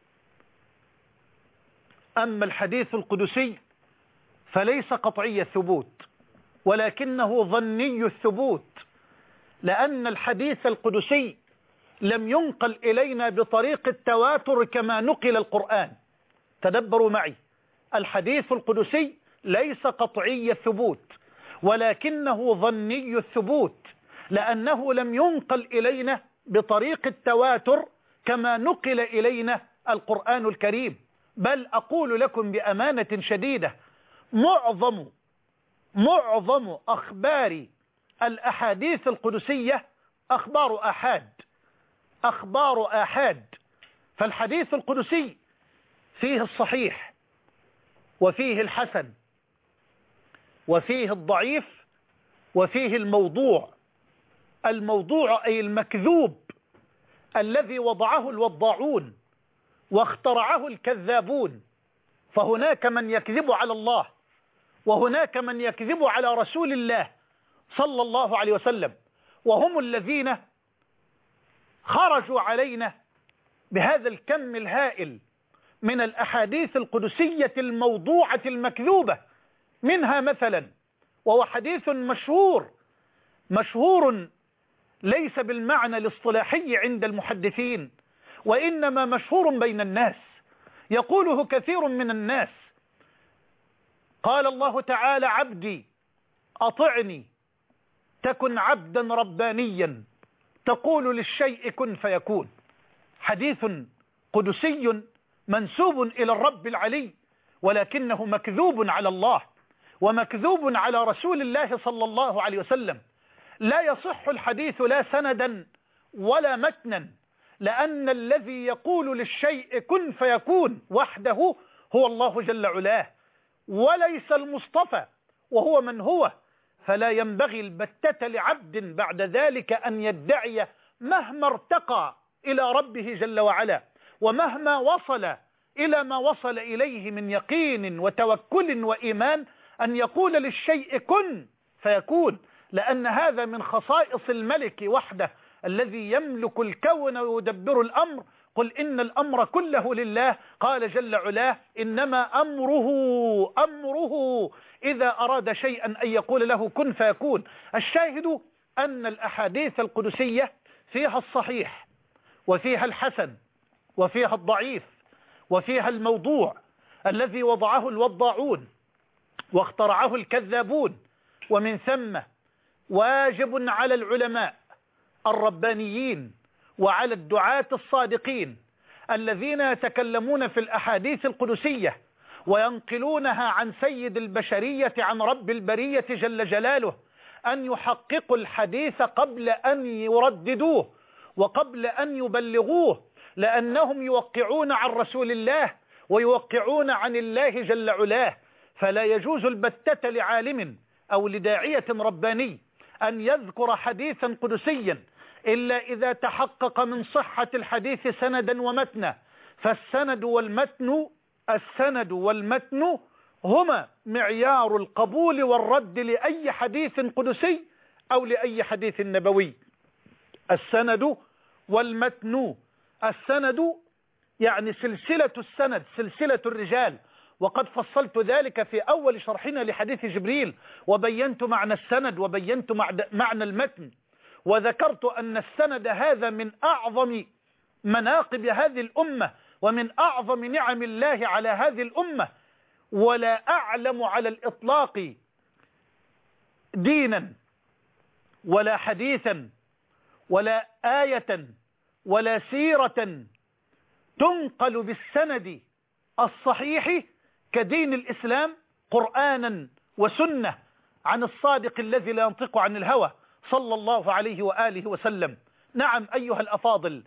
أما الحديث القدسي فليس قطعي الثبوت ولكنه ظني الثبوت، لأن الحديث القدسي لم ينقل إلينا بطريق التواتر كما نقل القرآن. تدبروا معي، الحديث القدسي ليس قطعي الثبوت ولكنه ظني الثبوت، لأنه لم ينقل إلينا بطريق التواتر كما نقل إلينا القرآن الكريم. بل أقول لكم بأمانة شديدة، معظم أخبار الأحاديث القدسية أخبار آحاد. فالحديث القدسي فيه الصحيح وفيه الحسن وفيه الضعيف وفيه الموضوع. الموضوع أي المكذوب الذي وضعه الوضاعون واخترعه الكذابون. فهناك من يكذب على الله وهناك من يكذب على رسول الله صلى الله عليه وسلم، وهم الذين خرجوا علينا بهذا الكم الهائل من الأحاديث القدسية الموضوعة المكذوبة. منها مثلا، وهو حديث مشهور ليس بالمعنى الاصطلاحي عند المحدثين، وإنما مشهور بين الناس، يقوله كثير من الناس. قال الله تعالى: عبدي أطعني تكن عبدا ربانيا تقول للشيء كن فيكون. حديث قدسي منسوب إلى الرب العلي، ولكنه مكذوب على الله ومكذوب على رسول الله صلى الله عليه وسلم. لا يصح الحديث لا سندا ولا متنا، لأن الذي يقول للشيء كن فيكون وحده هو الله جل علاه، وليس المصطفى وهو من هو. فلا ينبغي البتة لعبد بعد ذلك أن يدعي مهما ارتقى إلى ربه جل وعلا ومهما وصل إلى ما وصل إليه من يقين وتوكل وإيمان أن يقول للشيء كن فيكون، لأن هذا من خصائص الملك وحده الذي يملك الكون ويدبر الأمر. قل إن الأمر كله لله. قال جل علاه: إنما أمره إذا أراد شيئا أن يقول له كن فيكون. الشاهد أن الأحاديث القدسية فيها الصحيح وفيها الحسن وفيها الضعيف وفيها الموضوع الذي وضعه الوضاعون واخترعه الكذابون. ومن ثم واجب على العلماء الربانيين وعلى الدعاة الصادقين الذين يتكلمون في الأحاديث القدسية وينقلونها عن سيد البشرية عن رب البرية جل جلاله، أن يحققوا الحديث قبل أن يرددوه وقبل أن يبلغوه، لأنهم يوقعون عن رسول الله ويوقعون عن الله جل علاه. فلا يجوز البتة لعالم أو لداعية رباني أن يذكر حديثا قدسيا إلا إذا تحقق من صحة الحديث سندا ومتنا. فالسند والمتن هما معيار القبول والرد لأي حديث قدسي أو لأي حديث نبوي. السند والمتن، السند يعني سلسلة السند، سلسلة الرجال، وقد فصلت ذلك في أول شرحنا لحديث جبريل، وبينت معنى السند وبينت معنى المتن، وذكرت أن السند هذا من أعظم مناقب هذه الأمة ومن أعظم نعم الله على هذه الأمة. ولا أعلم على الإطلاق دينا ولا حديثا ولا آية ولا سيرة تنقل بالسند الصحيح كدين الإسلام قرآنا وسنة عن الصادق الذي لا ينطق عن الهوى صلى الله عليه وآله وسلم. نعم أيها الأفاضل،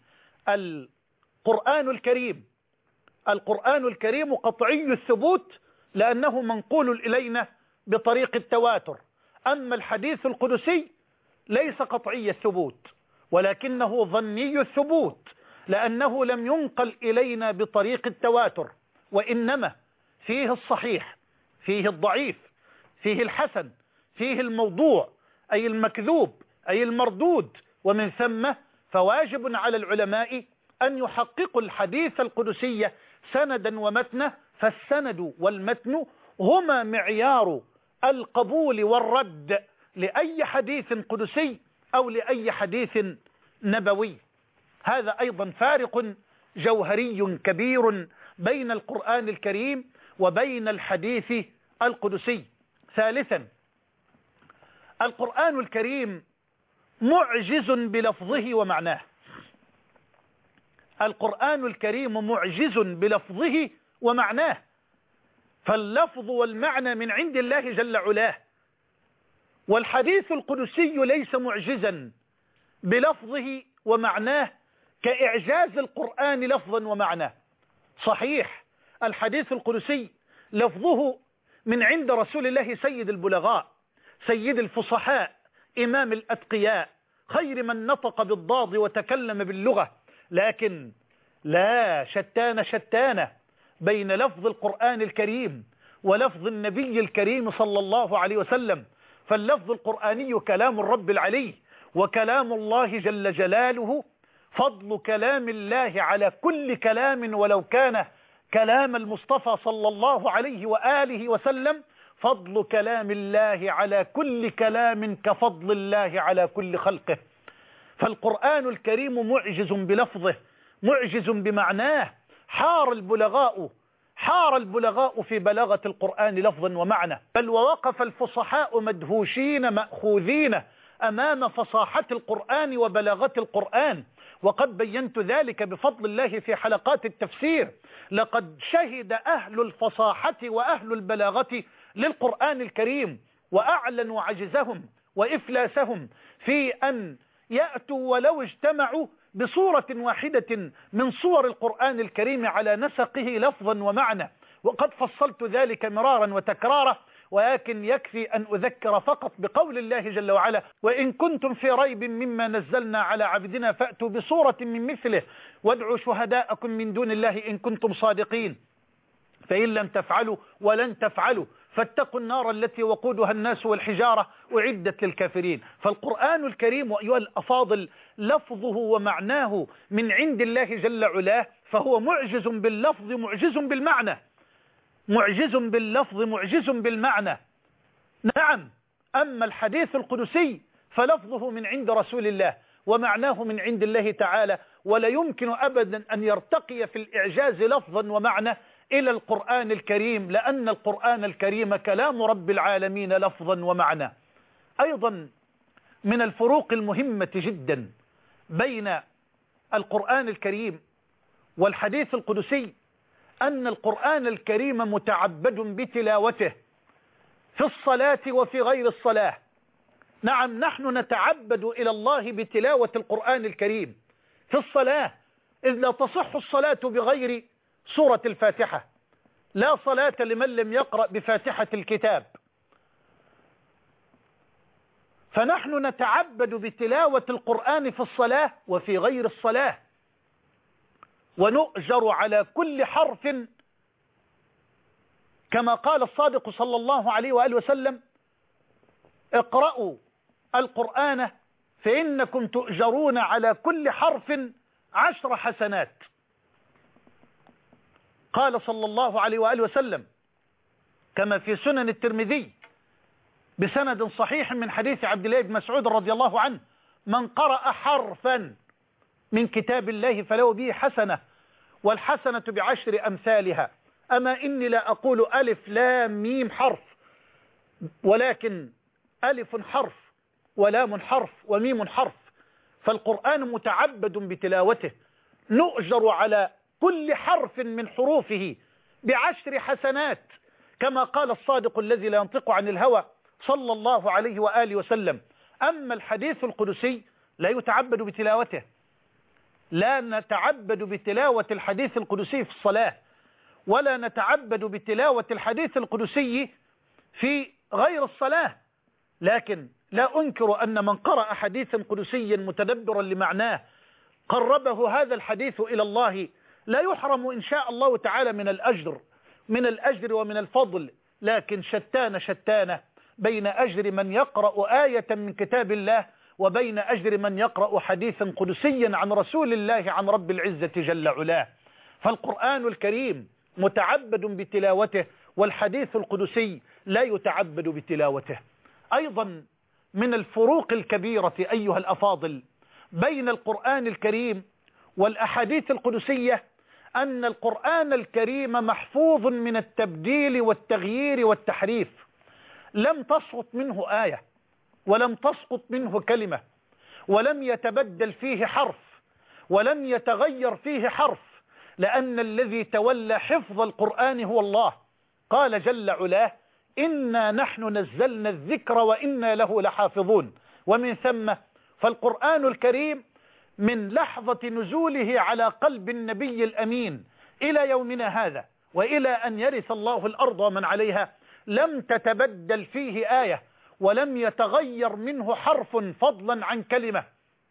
القرآن الكريم قطعي الثبوت لأنه منقول إلينا بطريق التواتر. أما الحديث القدسي ليس قطعي الثبوت ولكنه ظني الثبوت، لأنه لم ينقل إلينا بطريق التواتر، وإنما فيه الصحيح، فيه الضعيف، فيه الحسن، فيه الموضوع أي المكذوب أي المردود. ومن ثم فواجب على العلماء أن يحققوا الحديث القدسي سندا ومتنا. فالسند والمتن هما معيار القبول والرد لأي حديث قدسي أو لأي حديث نبوي. هذا أيضا فارق جوهري كبير بين القرآن الكريم وبين الحديث القدسي. ثالثا، القرآن الكريم معجز بلفظه ومعناه. القرآن الكريم معجز بلفظه ومعناه، فاللفظ والمعنى من عند الله جل علاه. والحديث القدسي ليس معجزا بلفظه ومعناه كإعجاز القرآن لفظا ومعنى. صحيح الحديث القدسي لفظه من عند رسول الله سيد البلغاء، سيد الفصحاء، إمام الأتقياء، خير من نطق بالضاد وتكلم باللغة. لكن لا، شتان بين لفظ القرآن الكريم ولفظ النبي الكريم صلى الله عليه وسلم. فاللفظ القرآني كلام الرب العلي، وكلام الله جل جلاله فضل كلام الله على كل كلام، ولو كان كلام المصطفى صلى الله عليه وآله وسلم فضل كلام الله على كل كلام كفضل الله على كل خلقه. فالقرآن الكريم معجز بلفظه، معجز بمعناه. حار البلغاء في بلاغة القرآن لفظا ومعنى، بل ووقف الفصحاء مدهوشين مأخوذين أمام فصاحة القرآن وبلاغة القرآن. وقد بينت ذلك بفضل الله في حلقات التفسير. لقد شهد أهل الفصاحة وأهل البلاغة للقرآن الكريم وأعلنوا عجزهم وإفلاسهم في أن يأتوا ولو اجتمعوا بصورة واحدة من صور القرآن الكريم على نسقه لفظا ومعنى. وقد فصلت ذلك مرارا وتكرارا، ولكن يكفي أن أذكر فقط بقول الله جل وعلا: وإن كنتم في ريب مما نزلنا على عبدنا فأتوا بصورة من مثله وادعوا شهداءكم من دون الله إن كنتم صادقين، فإن لم تفعلوا ولن تفعلوا فاتقوا النار التي وقودها الناس والحجارة أعدت للكافرين. فالقرآن الكريم أيها الأفاضل لفظه ومعناه من عند الله جل علاه، فهو معجز باللفظ معجز بالمعنى، معجز باللفظ معجز بالمعنى. نعم، أما الحديث القدسي فلفظه من عند رسول الله ومعناه من عند الله تعالى، ولا يمكن أبدا أن يرتقي في الإعجاز لفظا ومعنى إلى القرآن الكريم، لأن القرآن الكريم كلام رب العالمين لفظا ومعنى. أيضا من الفروق المهمة جدا بين القرآن الكريم والحديث القدسي أن القرآن الكريم متعبد بتلاوته في الصلاة وفي غير الصلاة. نعم، نحن نتعبد إلى الله بتلاوة القرآن الكريم في الصلاة، إذ لا تصح الصلاة بغير سورة الفاتحة، لا صلاة لمن لم يقرأ بفاتحة الكتاب. فنحن نتعبد بتلاوة القرآن في الصلاة وفي غير الصلاة، ونؤجر على كل حرف كما قال الصادق صلى الله عليه وآله وسلم: اقرأوا القرآن فإنكم تؤجرون على كل حرف 10 حسنات. قال صلى الله عليه وآله وسلم كما في سنن الترمذي بسند صحيح من حديث عبد الله بن مسعود رضي الله عنه: من قرأ حرفا من كتاب الله فله به حسنة، والحسنة ب10 أمثالها. أما إني لا أقول ألف لام ميم حرف، ولكن ألف حرف ولام حرف وميم حرف. فالقرآن متعبد بتلاوته، نؤجر على كل حرف من حروفه ب10 حسنات، كما قال الصادق الذي لا ينطق عن الهوى صلى الله عليه وآله وسلم. أما الحديث القدسي لا يتعبد بتلاوته، لا نتعبد بتلاوة الحديث القدسي في الصلاة، ولا نتعبد بتلاوة الحديث القدسي في غير الصلاة. لكن لا أنكر أن من قرأ حديثا قدسيا متدبرا لمعناه قربه هذا الحديث إلى الله، لا يحرم إن شاء الله تعالى من الأجر ومن الفضل. لكن شتان بين أجر من يقرأ آية من كتاب الله وبين أجر من يقرأ حديثا قدسيا عن رسول الله عن رب العزة جل علاه. فالقرآن الكريم متعبد بتلاوته، والحديث القدسي لا يتعبد بتلاوته. أيضا من الفروق الكبيرة أيها الأفاضل بين القرآن الكريم والأحاديث القدسية أن القرآن الكريم محفوظ من التبديل والتغيير والتحريف، لم تسقط منه آية ولم تسقط منه كلمة، ولم يتبدل فيه حرف ولم يتغير فيه حرف، لأن الذي تولى حفظ القرآن هو الله. قال جل علاه: إنا نحن نزلنا الذكر وإنا له لحافظون. ومن ثم فالقرآن الكريم من لحظة نزوله على قلب النبي الأمين إلى يومنا هذا وإلى أن يرث الله الأرض ومن عليها لم تتبدل فيه آية ولم يتغير منه حرف فضلا عن كلمة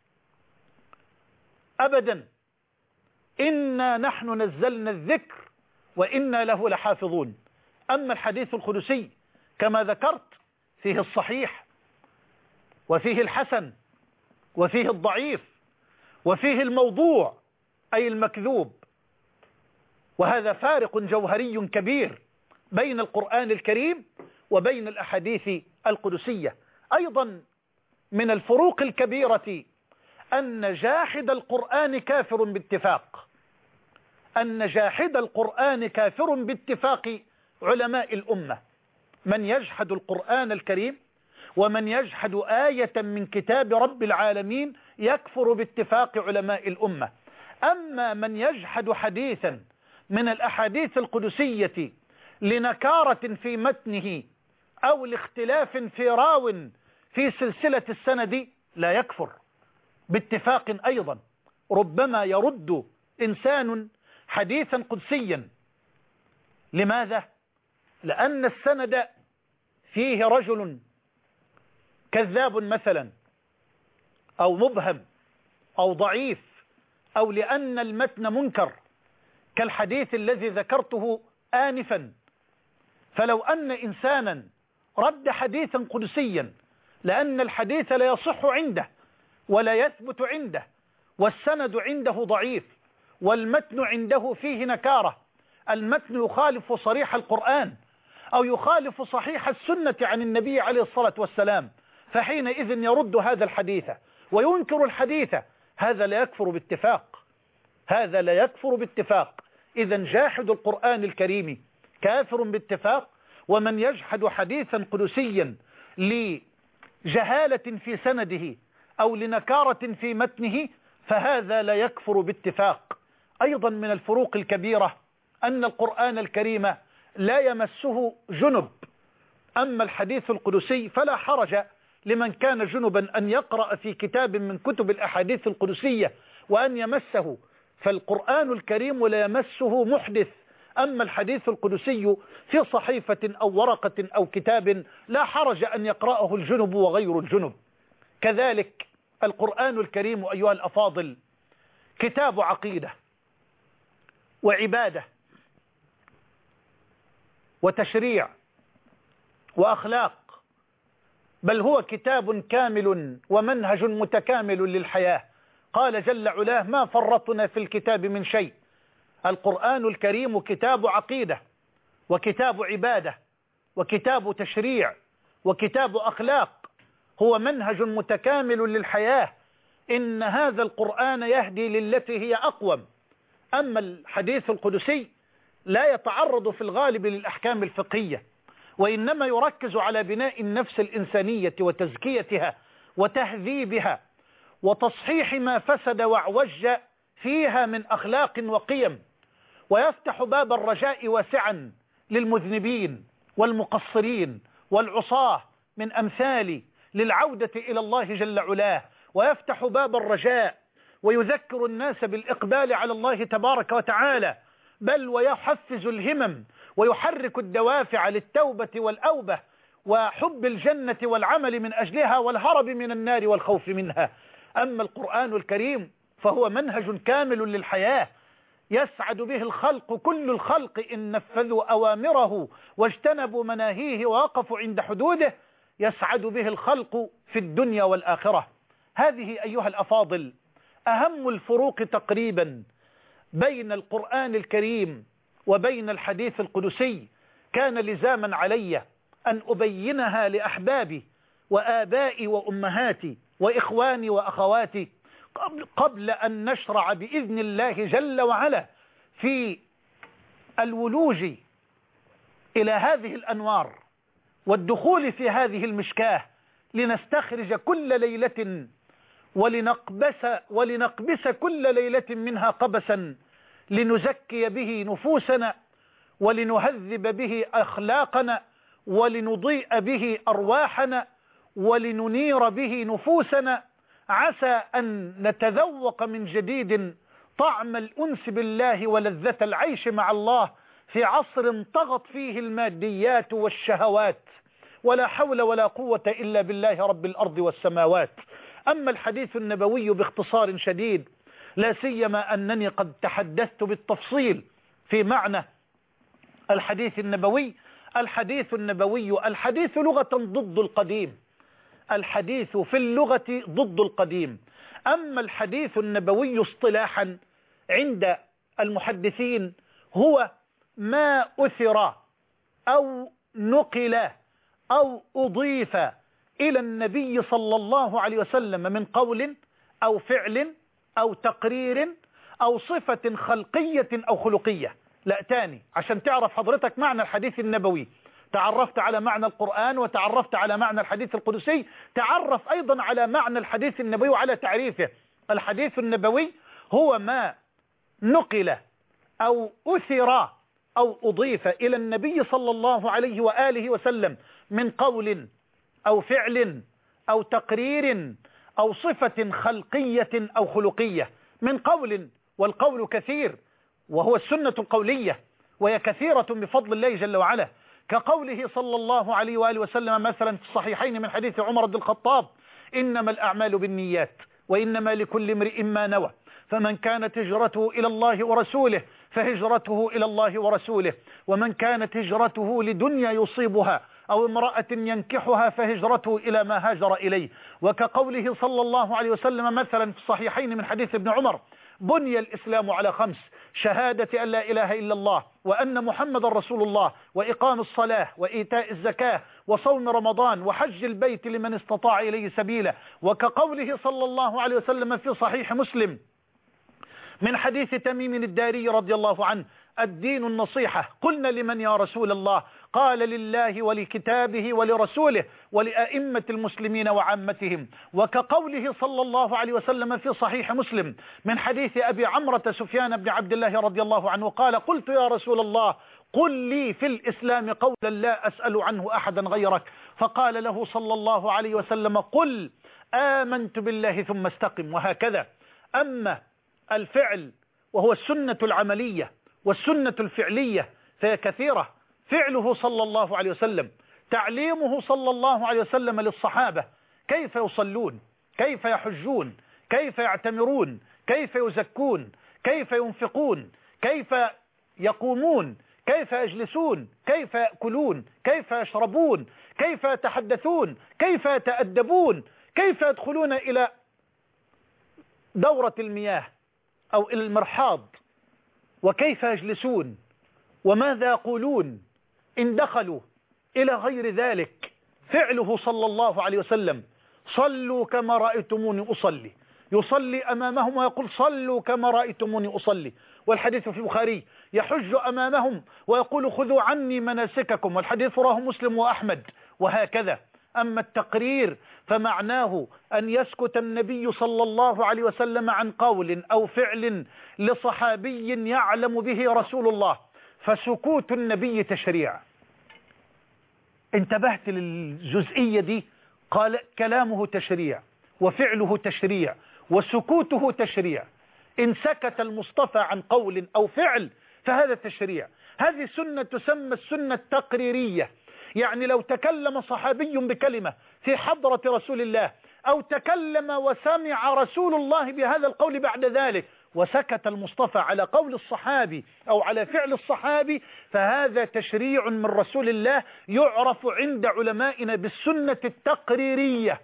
أبدا. إنا نحن نزلنا الذكر وإنا له لحافظون. أما الحديث القدسي كما ذكرت فيه الصحيح وفيه الحسن وفيه الضعيف وفيه الموضوع أي المكذوب، وهذا فارق جوهري كبير بين القرآن الكريم وبين الأحاديث القدسية. أيضا من الفروق الكبيرة أن جاحد القرآن كافر باتفاق، أن جاحد القرآن كافر باتفاق علماء الأمة. من يجحد القرآن الكريم ومن يجحد آية من كتاب رب العالمين يكفر باتفاق علماء الأمة. أما من يجحد حديثا من الأحاديث القدسية لنكارة في متنه أو لاختلاف في راو في سلسلة السند لا يكفر باتفاق. أيضا ربما يرد إنسان حديثا قدسيا. لماذا؟ لأن السند فيه رجل كذاب مثلا أو مبهم أو ضعيف، أو لأن المتن منكر كالحديث الذي ذكرته آنفا. فلو أن إنسانا رد حديثا قدسيا لأن الحديث لا يصح عنده ولا يثبت عنده والسند عنده ضعيف والمتن عنده فيه نكارة، المتن يخالف صريح القرآن أو يخالف صحيح السنة عن النبي عليه الصلاة والسلام، فحينئذ يرد هذا الحديث وينكر الحديث، هذا لا يكفر باتفاق، هذا لا يكفر باتفاق. إذا جاحد القرآن الكريم كافر باتفاق، ومن يجحد حديثا قدسيا لجهالة في سنده أو لنكارة في متنه فهذا لا يكفر باتفاق. أيضا من الفروق الكبيرة أن القرآن الكريم لا يمسه جنب. أما الحديث القدسي فلا حرج لمن كان جنبا أن يقرأ في كتاب من كتب الأحاديث القدسية وأن يمسه، فالقرآن الكريم لا يمسه محدث. أما الحديث القدسي في صحيفة أو ورقة أو كتاب لا حرج أن يقرأه الجنب وغير الجنب. كذلك القرآن الكريم أيها الأفاضل كتاب عقيدة وعبادة وتشريع وأخلاق، بل هو كتاب كامل ومنهج متكامل للحياة. قال جل علاه: ما فرطنا في الكتاب من شيء. القرآن الكريم كتاب عقيدة وكتاب عبادة وكتاب تشريع وكتاب أخلاق، هو منهج متكامل للحياة. إن هذا القرآن يهدي للتي هي أقوم. أما الحديث القدسي لا يتعرض في الغالب للأحكام الفقهية، وإنما يركز على بناء النفس الإنسانية وتزكيتها وتهذيبها وتصحيح ما فسد واعوج فيها من أخلاق وقيم، ويفتح باب الرجاء واسعا للمذنبين والمقصرين والعصاة من أمثالي للعودة إلى الله جل علاه، ويفتح باب الرجاء ويذكر الناس بالإقبال على الله تبارك وتعالى، بل ويحفز الهمم ويحرك الدوافع للتوبة والأوبة وحب الجنة والعمل من أجلها والهرب من النار والخوف منها. أما القرآن الكريم فهو منهج كامل للحياة يسعد به الخلق، كل الخلق إن نفذوا أوامره واجتنبوا مناهيه ووقفوا عند حدوده يسعد به الخلق في الدنيا والآخرة. هذه أيها الأفاضل أهم الفروق تقريبا بين القرآن الكريم وبين الحديث القدسي. كان لزاما علي أن أبينها لأحبابي وآبائي وأمهاتي وإخواني وأخواتي قبل أن نشرع بإذن الله جل وعلا في الولوج إلى هذه الأنوار والدخول في هذه المشكاة لنستخرج كل ليلة ولنقبس كل ليلة منها قبسا لنزكي به نفوسنا ولنهذب به أخلاقنا ولنضيء به أرواحنا ولننير به نفوسنا، عسى أن نتذوق من جديد طعم الأنس بالله ولذة العيش مع الله في عصر طغت فيه الماديات والشهوات، ولا حول ولا قوة إلا بالله رب الأرض والسماوات. أما الحديث النبوي باختصار شديد، لا سيما أنني قد تحدثت بالتفصيل في معنى الحديث النبوي. الحديث لغة ضد القديم، الحديث في اللغة ضد القديم. أما الحديث النبوي اصطلاحا عند المحدثين هو ما أثر أو نقل أو أضيف إلى النبي صلى الله عليه وسلم من قول أو فعل أو تقرير أو صفة خلقية أو خلقية. لا تاني عشان تعرف حضرتك معنى الحديث النبوي، تعرفت على معنى القرآن وتعرفت على معنى الحديث القدسي، تعرف أيضا على معنى الحديث النبوي وعلى تعريفه. الحديث النبوي هو ما نقل أو أثر أو أضيف إلى النبي صلى الله عليه وآله وسلم من قول أو فعل أو تقرير أو صفة خلقية أو خلقية. من قول، والقول كثير وهو السنة القولية وهي كثيرة بفضل الله جل وعلا، كقوله صلى الله عليه وآله وسلم مثلا في الصحيحين من حديث عمر بن الخطاب: إنما الأعمال بالنيات وإنما لكل امرئ ما نوى، فمن كانت هجرته إلى الله ورسوله فهجرته إلى الله ورسوله، ومن كانت هجرته لدنيا يصيبها أو امرأة ينكحها فهجرته إلى ما هاجر إليه. وكقوله صلى الله عليه وسلم مثلا في الصحيحين من حديث ابن عمر: بني الإسلام على 5: شهادة أن لا إله إلا الله وأن محمد رسول الله وإقام الصلاة وإيتاء الزكاة وصوم رمضان وحج البيت لمن استطاع إليه سبيلا. وكقوله صلى الله عليه وسلم في صحيح مسلم: من حديث تميم الداري رضي الله عنه: الدين النصيحة. قلنا: لمن يا رسول الله؟ قال: لله ولكتابه ولرسوله ولأئمة المسلمين وعامتهم. وكقوله صلى الله عليه وسلم في صحيح مسلم من حديث أبي عمرة سفيان بن عبد الله رضي الله عنه قال: قلت يا رسول الله قل لي في الإسلام قولا لا أسأل عنه أحدا غيرك. فقال له صلى الله عليه وسلم: قل آمنت بالله ثم استقم. وهكذا. أما الفعل وهو السنة العملية والسنة الفعلية فهي كثيرة. فعله صلى الله عليه وسلم، تعليمه صلى الله عليه وسلم للصحابة كيف يصلون، كيف يحجون، كيف يعتمرون، كيف يزكون، كيف ينفقون، كيف يقومون، كيف يجلسون، كيف يأكلون، كيف يشربون، كيف يتحدثون، كيف يتأدبون، كيف يدخلون إلى دورة المياه أو إلى المرحاض، وكيف يجلسون، وماذا يقولون إن دخلوا، إلى غير ذلك. فعله صلى الله عليه وسلم: صلوا كما رأيتموني أصلي. يصلي أمامهم ويقول: صلوا كما رأيتموني أصلي. والحديث في البخاري: يحج أمامهم ويقول: خذوا عني مناسككم. والحديث رواه مسلم وأحمد. وهكذا. أما التقرير فمعناه أن يسكت النبي صلى الله عليه وسلم عن قول أو فعل لصحابي يعلم به رسول الله، فسكوت النبي تشريع. انتبهت للجزئية دي؟ قال: كلامه تشريع وفعله تشريع وسكوته تشريع. إن سكت المصطفى عن قول أو فعل فهذا تشريع. هذه سنة تسمى السنة التقريرية. يعني لو تكلم صحابي بكلمة في حضرة رسول الله، أو تكلم وسمع رسول الله بهذا القول بعد ذلك، وسكت المصطفى على قول الصحابي أو على فعل الصحابي، فهذا تشريع من رسول الله يعرف عند علمائنا بالسنة التقريرية.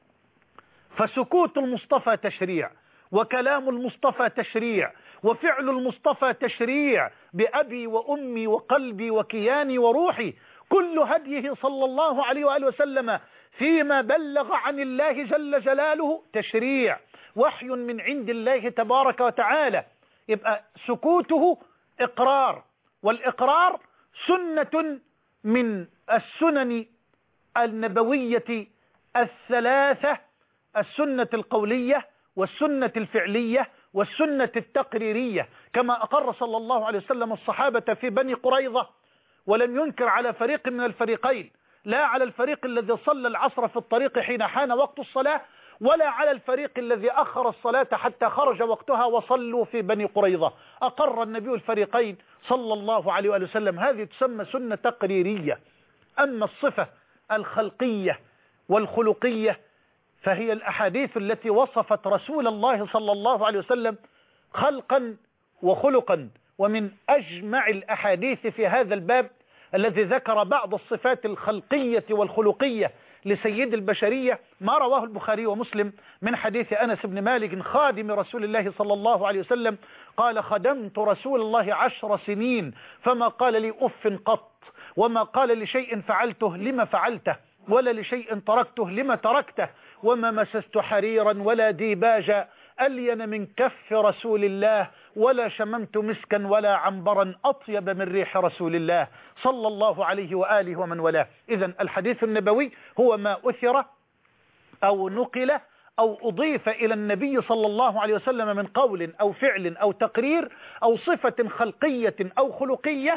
فسكوت المصطفى تشريع، وكلام المصطفى تشريع، وفعل المصطفى تشريع، بأبي وأمي وقلبي وكياني وروحي. كل هديه صلى الله عليه وآله وسلم فيما بلغ عن الله جل جلاله تشريع، وحي من عند الله تبارك وتعالى. يبقى سكوته إقرار، والإقرار سنة من السنن النبوية الثلاثة: السنة القولية والسنة الفعلية والسنة التقريرية. كما أقر صلى الله عليه وسلم الصحابة في بني قريظة، ولم ينكر على فريق من الفريقين، لا على الفريق الذي صلى العصر في الطريق حين حان وقت الصلاة، ولا على الفريق الذي أخر الصلاة حتى خرج وقتها وصلوا في بني قريظة. أقر النبي الفريقين صلى الله عليه وآله وسلم. هذه تسمى سنة تقريرية. أما الصفة الخلقية والخلقية فهي الأحاديث التي وصفت رسول الله صلى الله عليه وسلم خلقا وخلقا. ومن أجمع الأحاديث في هذا الباب الذي ذكر بعض الصفات الخلقية والخلقية لسيد البشرية ما رواه البخاري ومسلم من حديث أنس بن مالك خادم رسول الله صلى الله عليه وسلم قال: خدمت رسول الله 10 سنين فما قال لي أف قط، وما قال لشيء فعلته لما فعلته، ولا لشيء تركته لما تركته، وما مسست حريرا ولا ديباجا ألين من كف رسول الله، ولا شممت مسكا ولا عنبرا أطيب من ريح رسول الله صلى الله عليه وآله ومن والاه. إذن الحديث النبوي هو ما أثر أو نقل أو أضيف إلى النبي صلى الله عليه وسلم من قول أو فعل أو تقرير أو صفة خلقية أو خلقية.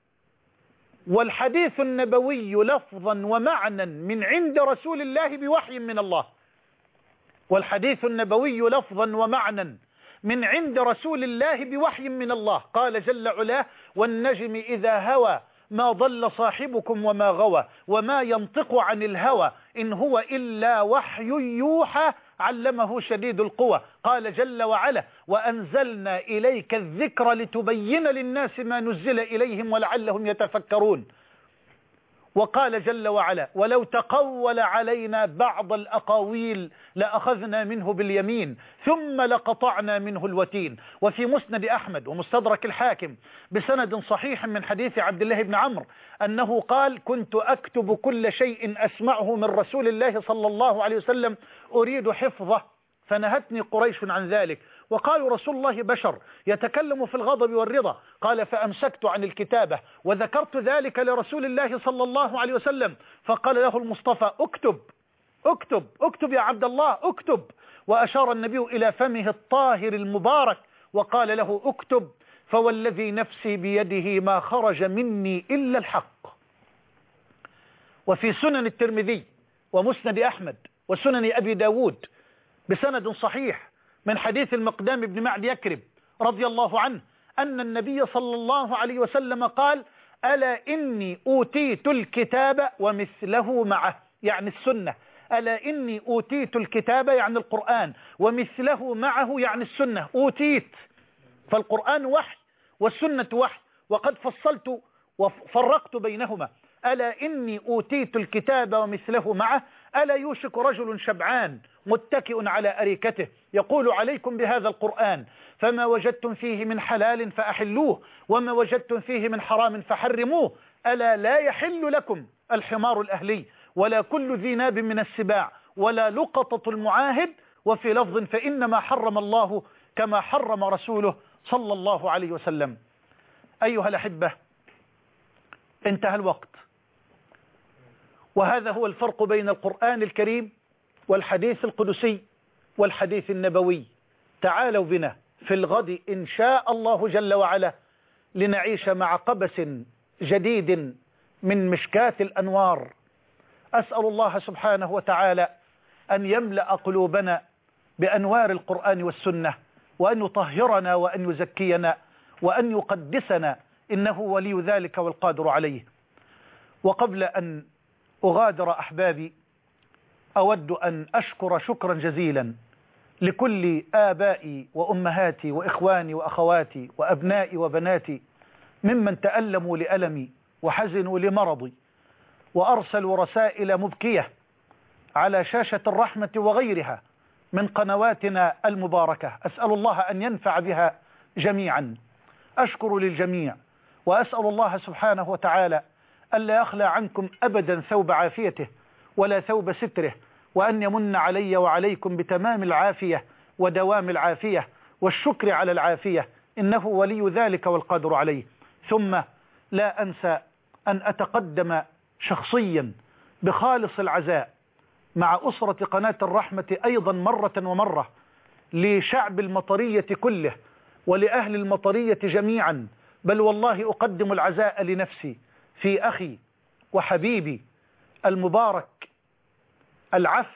والحديث النبوي لفظا ومعنى من عند رسول الله بوحي من الله. والحديث النبوي لفظا ومعنى من عند رسول الله بوحي من الله. قال جل علاه: والنجم إذا هوى ما ضل صاحبكم وما غوى وما ينطق عن الهوى إن هو إلا وحي يوحى علمه شديد القوى. قال جل وعلا: وأنزلنا إليك الذكر لتبين للناس ما نزل إليهم ولعلهم يتفكرون. وقال جل وعلا: ولو تقول علينا بعض الأقاويل لأخذنا منه باليمين ثم لقطعنا منه الوتين. وفي مسند أحمد ومستدرك الحاكم بسند صحيح من حديث عبد الله بن عمرو أنه قال: كنت أكتب كل شيء أسمعه من رسول الله صلى الله عليه وسلم أريد حفظه، فنهتني قريش عن ذلك وقالوا رسول الله بشر يتكلم في الغضب والرضا. قال فأمسكت عن الكتابة وذكرت ذلك لرسول الله صلى الله عليه وسلم، فقال له المصطفى اكتب اكتب اكتب يا عبد الله اكتب، وأشار النبي إلى فمه الطاهر المبارك وقال له اكتب، فوالذي نفسي بيده ما خرج مني إلا الحق. وفي سنن الترمذي ومسند أحمد وسنن أبي داود بسند صحيح من حديث المقدام بن معد يكرب رضي الله عنه أن النبي صلى الله عليه وسلم قال ألا إني أوتيت الكتاب ومثله معه، يعني السنة. ألا إني أوتيت الكتاب يعني القرآن، ومثله معه يعني السنة. أوتيت، فالقرآن وحي والسنة وحي، وقد فصلت وفرقت بينهما. ألا إني أوتيت الكتاب ومثله معه، ألا يوشك رجل شبعان متكئ على أريكته يقول عليكم بهذا القرآن فما وجدتم فيه من حلال فأحلوه وما وجدتم فيه من حرام فحرموه. ألا لا يحل لكم الحمار الأهلي ولا كل ذي ناب من السباع ولا لقطة المعاهد، وفي لفظ فإنما حرم الله كما حرم رسوله صلى الله عليه وسلم. أيها الأحبة، انتهى الوقت، وهذا هو الفرق بين القرآن الكريم والحديث القدسي والحديث النبوي. تعالوا بنا في الغد إن شاء الله جل وعلا لنعيش مع قبس جديد من مشكاة الأنوار. أسأل الله سبحانه وتعالى أن يملأ قلوبنا بأنوار القرآن والسنة، وأن يطهرنا وأن يزكينا وأن يقدسنا، إنه ولي ذلك والقادر عليه. وقبل أن أغادر أحبابي، أود أن أشكر شكرا جزيلا لكل آبائي وأمهاتي وإخواني وأخواتي وأبنائي وبناتي ممن تألموا لألمي وحزنوا لمرضي وأرسلوا رسائل مبكية على شاشة الرحمة وغيرها من قنواتنا المباركة. أسأل الله أن ينفع بها جميعا. أشكر للجميع وأسأل الله سبحانه وتعالى ألا يخلى عنكم أبدا ثوب عافيته ولا ثوب ستره، وأن يمن علي وعليكم بتمام العافية ودوام العافية والشكر على العافية، إنه ولي ذلك والقادر عليه. ثم لا أنسى أن أتقدم شخصيا بخالص العزاء مع أسرة قناة الرحمة أيضا مرة ومرة لشعب المطرية كله ولأهل المطرية جميعا، بل والله أقدم العزاء لنفسي في أخي وحبيبي المبارك العف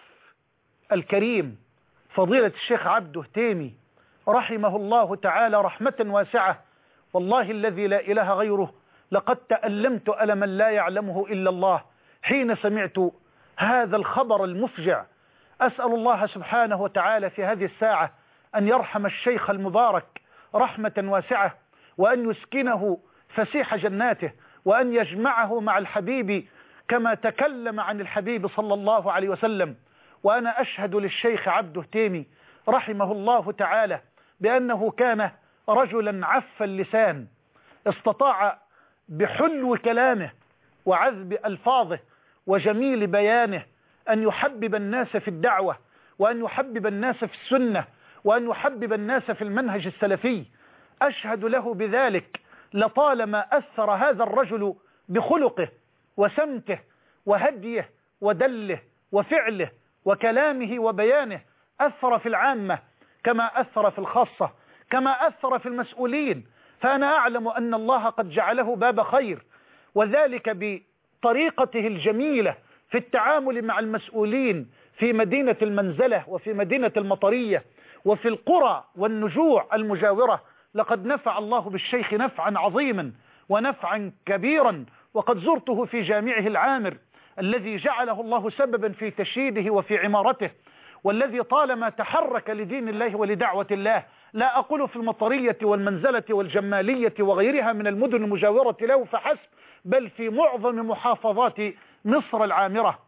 الكريم فضيلة الشيخ عبده تيمي رحمه الله تعالى رحمة واسعة. والله الذي لا إله غيره لقد تألمت ألما لا يعلمه إلا الله حين سمعت هذا الخبر المفجع. أسأل الله سبحانه وتعالى في هذه الساعة أن يرحم الشيخ المبارك رحمة واسعة، وأن يسكنه فسيح جناته، وأن يجمعه مع الحبيب كما تكلم عن الحبيب صلى الله عليه وسلم. وأنا أشهد للشيخ عبده تيمي رحمه الله تعالى بأنه كان رجلا عف اللسان، استطاع بحلو كلامه وعذب ألفاظه وجميل بيانه أن يحبب الناس في الدعوة، وأن يحبب الناس في السنة، وأن يحبب الناس في المنهج السلفي. أشهد له بذلك. لطالما أثر هذا الرجل بخلقه وسمته وهديه ودله وفعله وكلامه وبيانه، أثر في العامة كما أثر في الخاصة، كما أثر في المسؤولين. فأنا أعلم أن الله قد جعله باب خير، وذلك بطريقته الجميلة في التعامل مع المسؤولين في مدينة المنزلة وفي مدينة المطرية وفي القرى والنجوع المجاورة. لقد نفع الله بالشيخ نفعا عظيما ونفعا كبيرا، وقد زرته في جامعه العامر الذي جعله الله سببا في تشييده وفي عمارته، والذي طالما تحرك لدين الله ولدعوة الله، لا أقول في المطرية والمنزلة والجمالية وغيرها من المدن المجاورة له فحسب، بل في معظم محافظات مصر العامرة.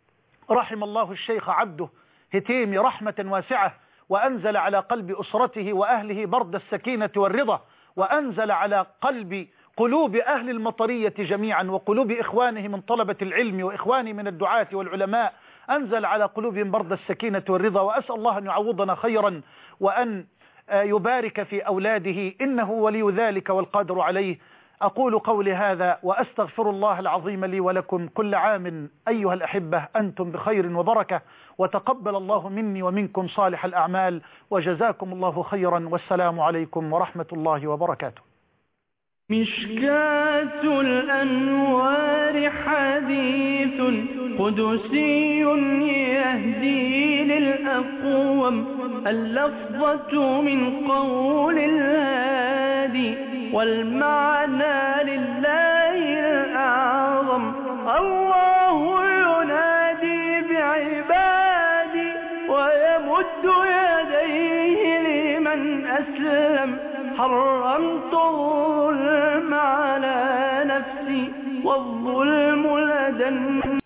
رحم الله الشيخ عبده هتيمي رحمة واسعة، وأنزل على قلب أسرته وأهله برد السكينة والرضا، وأنزل على قلوب أهل المطرية جميعا وقلوب إخوانه من طلبة العلم وإخوانه من الدعاة والعلماء، أنزل على قلوبهم برد السكينة والرضا. وأسأل الله أن يعوضنا خيرا، وأن يبارك في أولاده، إنه ولي ذلك والقادر عليه. أقول قولي هذا وأستغفر الله العظيم لي ولكم. كل عام أيها الأحبة أنتم بخير وبركة، وتقبل الله مني ومنكم صالح الأعمال، وجزاكم الله خيرا، والسلام عليكم ورحمة الله وبركاته. مشكاة الأنوار حديث قدسي يهدي للأقوم، اللفظة من قول الهادي والمعنى لله الأعظم. الله ينادي بعبادي ويمد يديه لمن أسلم. حرمت الظلم على نفسي والظلم لدى